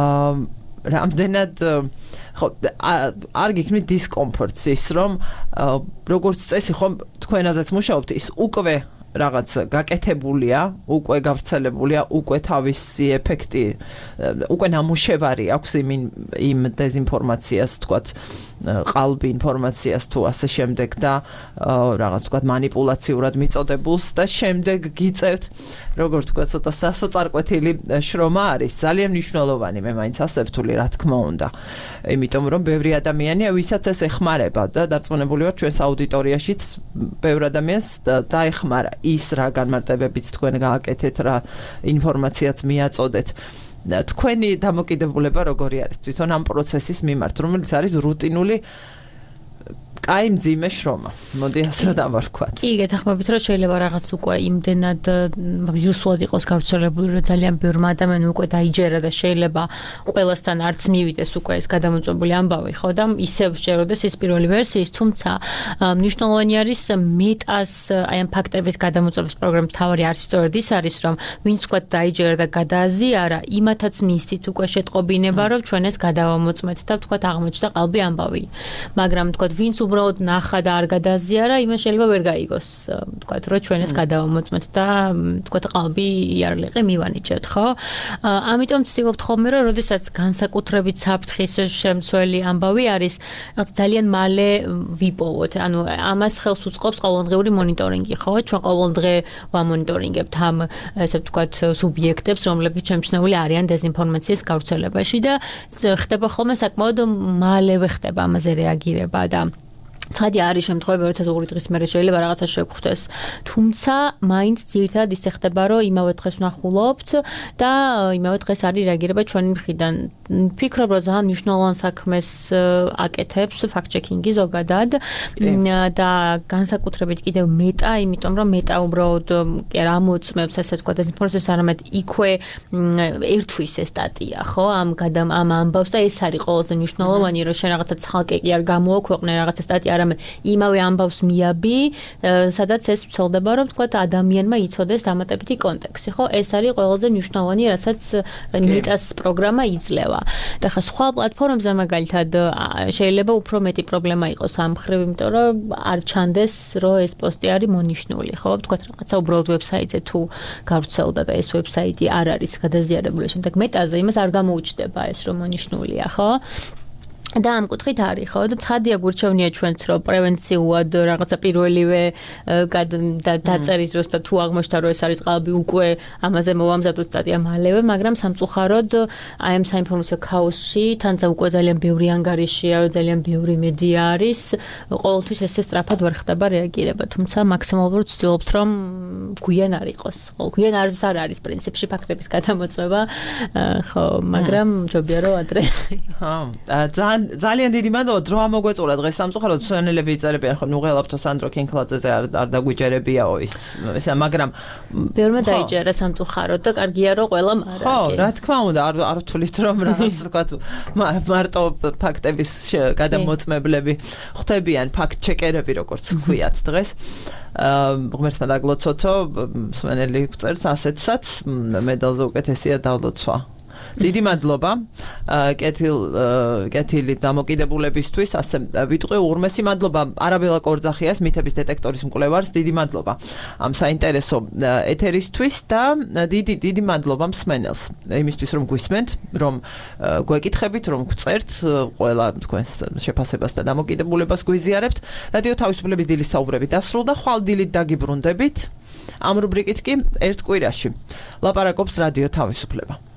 რამდენად ხო არ გიქნით დისკომფორტს ის რომ როგორც წესი ხომ თქვენაზეც მუშაობთ ის უკვე რაღაც გაკეთებულია, უკვე გავრცელებულია, უკვე თავისი ეფექტი, უკვე ნამუშევარი აქვს იმ დეზინფორმაციას, თქვათ, ყალბი ინფორმაციას თუ ასე შემდეგ და რაღაც თქვათ манипуляციურად მიწოდებულს და შემდეგ გიწევთ, როგორ თქვათ, ცოტა სასოწარკვეთილი შრომა არის, ძალიან მნიშვნელოვანი, მე მაინც ასე ვთვლი, რა თქმა უნდა. იმიტომ რომ ბევრი ადამიანია, ვისაც ეს ეხმარება და დარწმუნებული ვარ ჩვენს აუდიტორიაშიც ბევრ ადამიანს დაეხმარა ის რა განმარტებებიც თქვენ გააკეთეთ, რა ინფორმაციაც მიაწოდეთ. თქვენი დამოკიდებულება როგორი არის თვითონ ამ პროცესის მიმართ, რომელიც არის რუტინული კაი მძიმე შრომა. მოდი ასე დავარქვათ. კი, გეთახმებით, რომ შეიძლება რაღაც უკვე იმდენად ჟუსულად იყოს გავრცელებული, რომ ძალიან ბევრმა ადამიანმა უკვე დაიჯერა და შეიძლება ყველასთან არც მივიდეს უკვე ეს გადამოწმებული ამბავი, ხო და ისევ შეეროდეს ის პირველი ვერსიის, თუმცა მნიშვნელოვანი არის მეტას აი ამ ფაქტების გადამოწმების პროგრამის თავი არის სწორედ ის არის, რომ ვინც თქვა დაიჯერა და გადააზიარა, იმათაც მისით უკვე შეტყობინება, რომ ჩვენ ეს გადავამოწმეთ და თქვა აღმოჩნდა ყალბი ამბავი. მაგრამ თქვა ვინც უბრალოდ ნახა და არ გადაზიარა, იმას შეიძლება ვერ გაიგოს, თქვათ, რომ ჩვენ ეს გადავამოწმეთ და თქვათ, ყალბი იარლიყი მივანიჭეთ, ხო? ამიტომ ვცდილობთ ხოლმე, რომ როდესაც განსაკუთრებით საფრთხის შემცველი ამბავი არის, ძალიან მალე ვიპოვოთ. ანუ ამას ხელს უწყობს ყოველდღიური მონიტორინგი, ხო? ჩვენ ყოველდღე ვამონიტორინგებთ ამ ესე ვთქვათ სუბიექტებს, რომლებიც შემჩნეული არიან დეзინფორმაციის გავრცელებაში და ხდება ხოლმე საკმაოდ მალევე ხდება ამაზე რეაგირება და ცხადი არის შემთხვევები, როდესაც ორი დღის მერე შეიძლება რაღაცა შეგხვდეს. თუმცა, მაინც ძირითადად ისე ხდება, რომ იმავე დღეს ვნახულობთ და იმავე დღეს არის რეაგირება ჩვენი მხრიდან. ვფიქრობ, რომ ძალიან მნიშვნელოვან საქმეს აკეთებს ფაქტ-ჩეკინგი ზოგადად და განსაკუთრებით კიდევ მეტა, იმიტომ რომ მეტა უბრალოდ რა მოწმებს, ასე ვთქვათ, დეзინფორმაციას, არამედ იქვე ერთვის ეს სტატია, ხო? ამ ამბავს და ეს არის ყველაზე მნიშვნელოვანი, რომ შენ რაღაცა ცალკე კი არ გამოაქვეყნე რაღაცა სტატია, არამედ იმავე ამბავს მიაბი, სადაც ეს ვცელდება, რომ ვთქვათ, ადამიანმა იცოდეს დამატებითი კონტექსტი, ხო? ეს არის ყველაზე მნიშვნელოვანი, რასაც მეტას პროგრამა იძლევა. და ხა სხვა პლატფორმებზე მაგალითად შეიძლება უფრო მეტი პრობლემა იყოს ამ მხრივ, იმიტომ რომ არ ჩანდეს, რომ ეს პოსტი არის მონიშნული, ხო? ვთქვათ, რაღაცა უბრალოდ ვებსაიტზე თუ გავრცელდა და ეს ვებსაიტი არ არის გადაზიარებული, შემდეგ მეტაზე იმას არ გამოუჩნდება ეს, რომ მონიშნულია, ხო? და ამ კუთხით არის, ხო? და ცხადია გურჩევნია ჩვენც, რომ პრევენციულად რაღაცა პირველივე დაწერის დროს და თუ აღმოჩნდა, რომ ეს არის ყალბი, უკვე ამაზე მოვამზადოთ სტატია მალევე, მაგრამ სამწუხაროდ აი ამ საინფორმაციო ქაოსში თანაც უკვე ძალიან ბევრი ანგარიშია, ძალიან ბევრი მედია არის, ყოველთვის ესე სწრაფად ვერ ხდება რეაგირება, თუმცა მაქსიმალურად ვცდილობთ, რომ გვიან არ იყოს. ხო, გვიან არ არის პრინციპში ფაქტების გადამოწმება, ხო, მაგრამ ჯობია რომ ადრე. ხო, ძალიან დიდი მადლობა დრო ამოგვეწურა დღეს სამწუხაროდ მსვენელები იწერებიან ხო ნუ ღელაფთო სანდრო კინკლაძეზე არ დაგვიჯერებიაო ისა მაგრამ ბევრმა დაიჯერა სამწუხაროდ და კარგია რომ ყველა მარა ხო რა თქმა უნდა არ ვთვლით რომ რაღაც თქვა მარტო ფაქტების გადამოწმებლები ხვდებიან ფაქტ ჩეკერები როგორც ქვიათ დღეს ღმერთმა დაგლოცოთო მსვენელი გწერს ასეთსაც მედალზე უკეთესია დავლოცვა დიდი მადლობა კეთილი დამოკიდებულებისთვის ასე ვიტყვი უღრმესი მადლობა არაბელა კორძახიას მითების დეტექტორის მკვლევარს დიდი მადლობა ამ საინტერესო ეთერისთვის და დიდი მადლობა მსმენელს იმისთვის რომ გვისმენთ რომ გვეკითხებით რომ გწერთ ყველა თქვენს შეფასებას და დამოკიდებულებას გვიზიარებთ რადიო თავისუფლების დილის საუბრები დასრულდა ხვალ დილით დაგიბრუნდებით ამ რუბრიკით კი ერთ კვირაში ლაპარაკობს რადიო თავისუფლება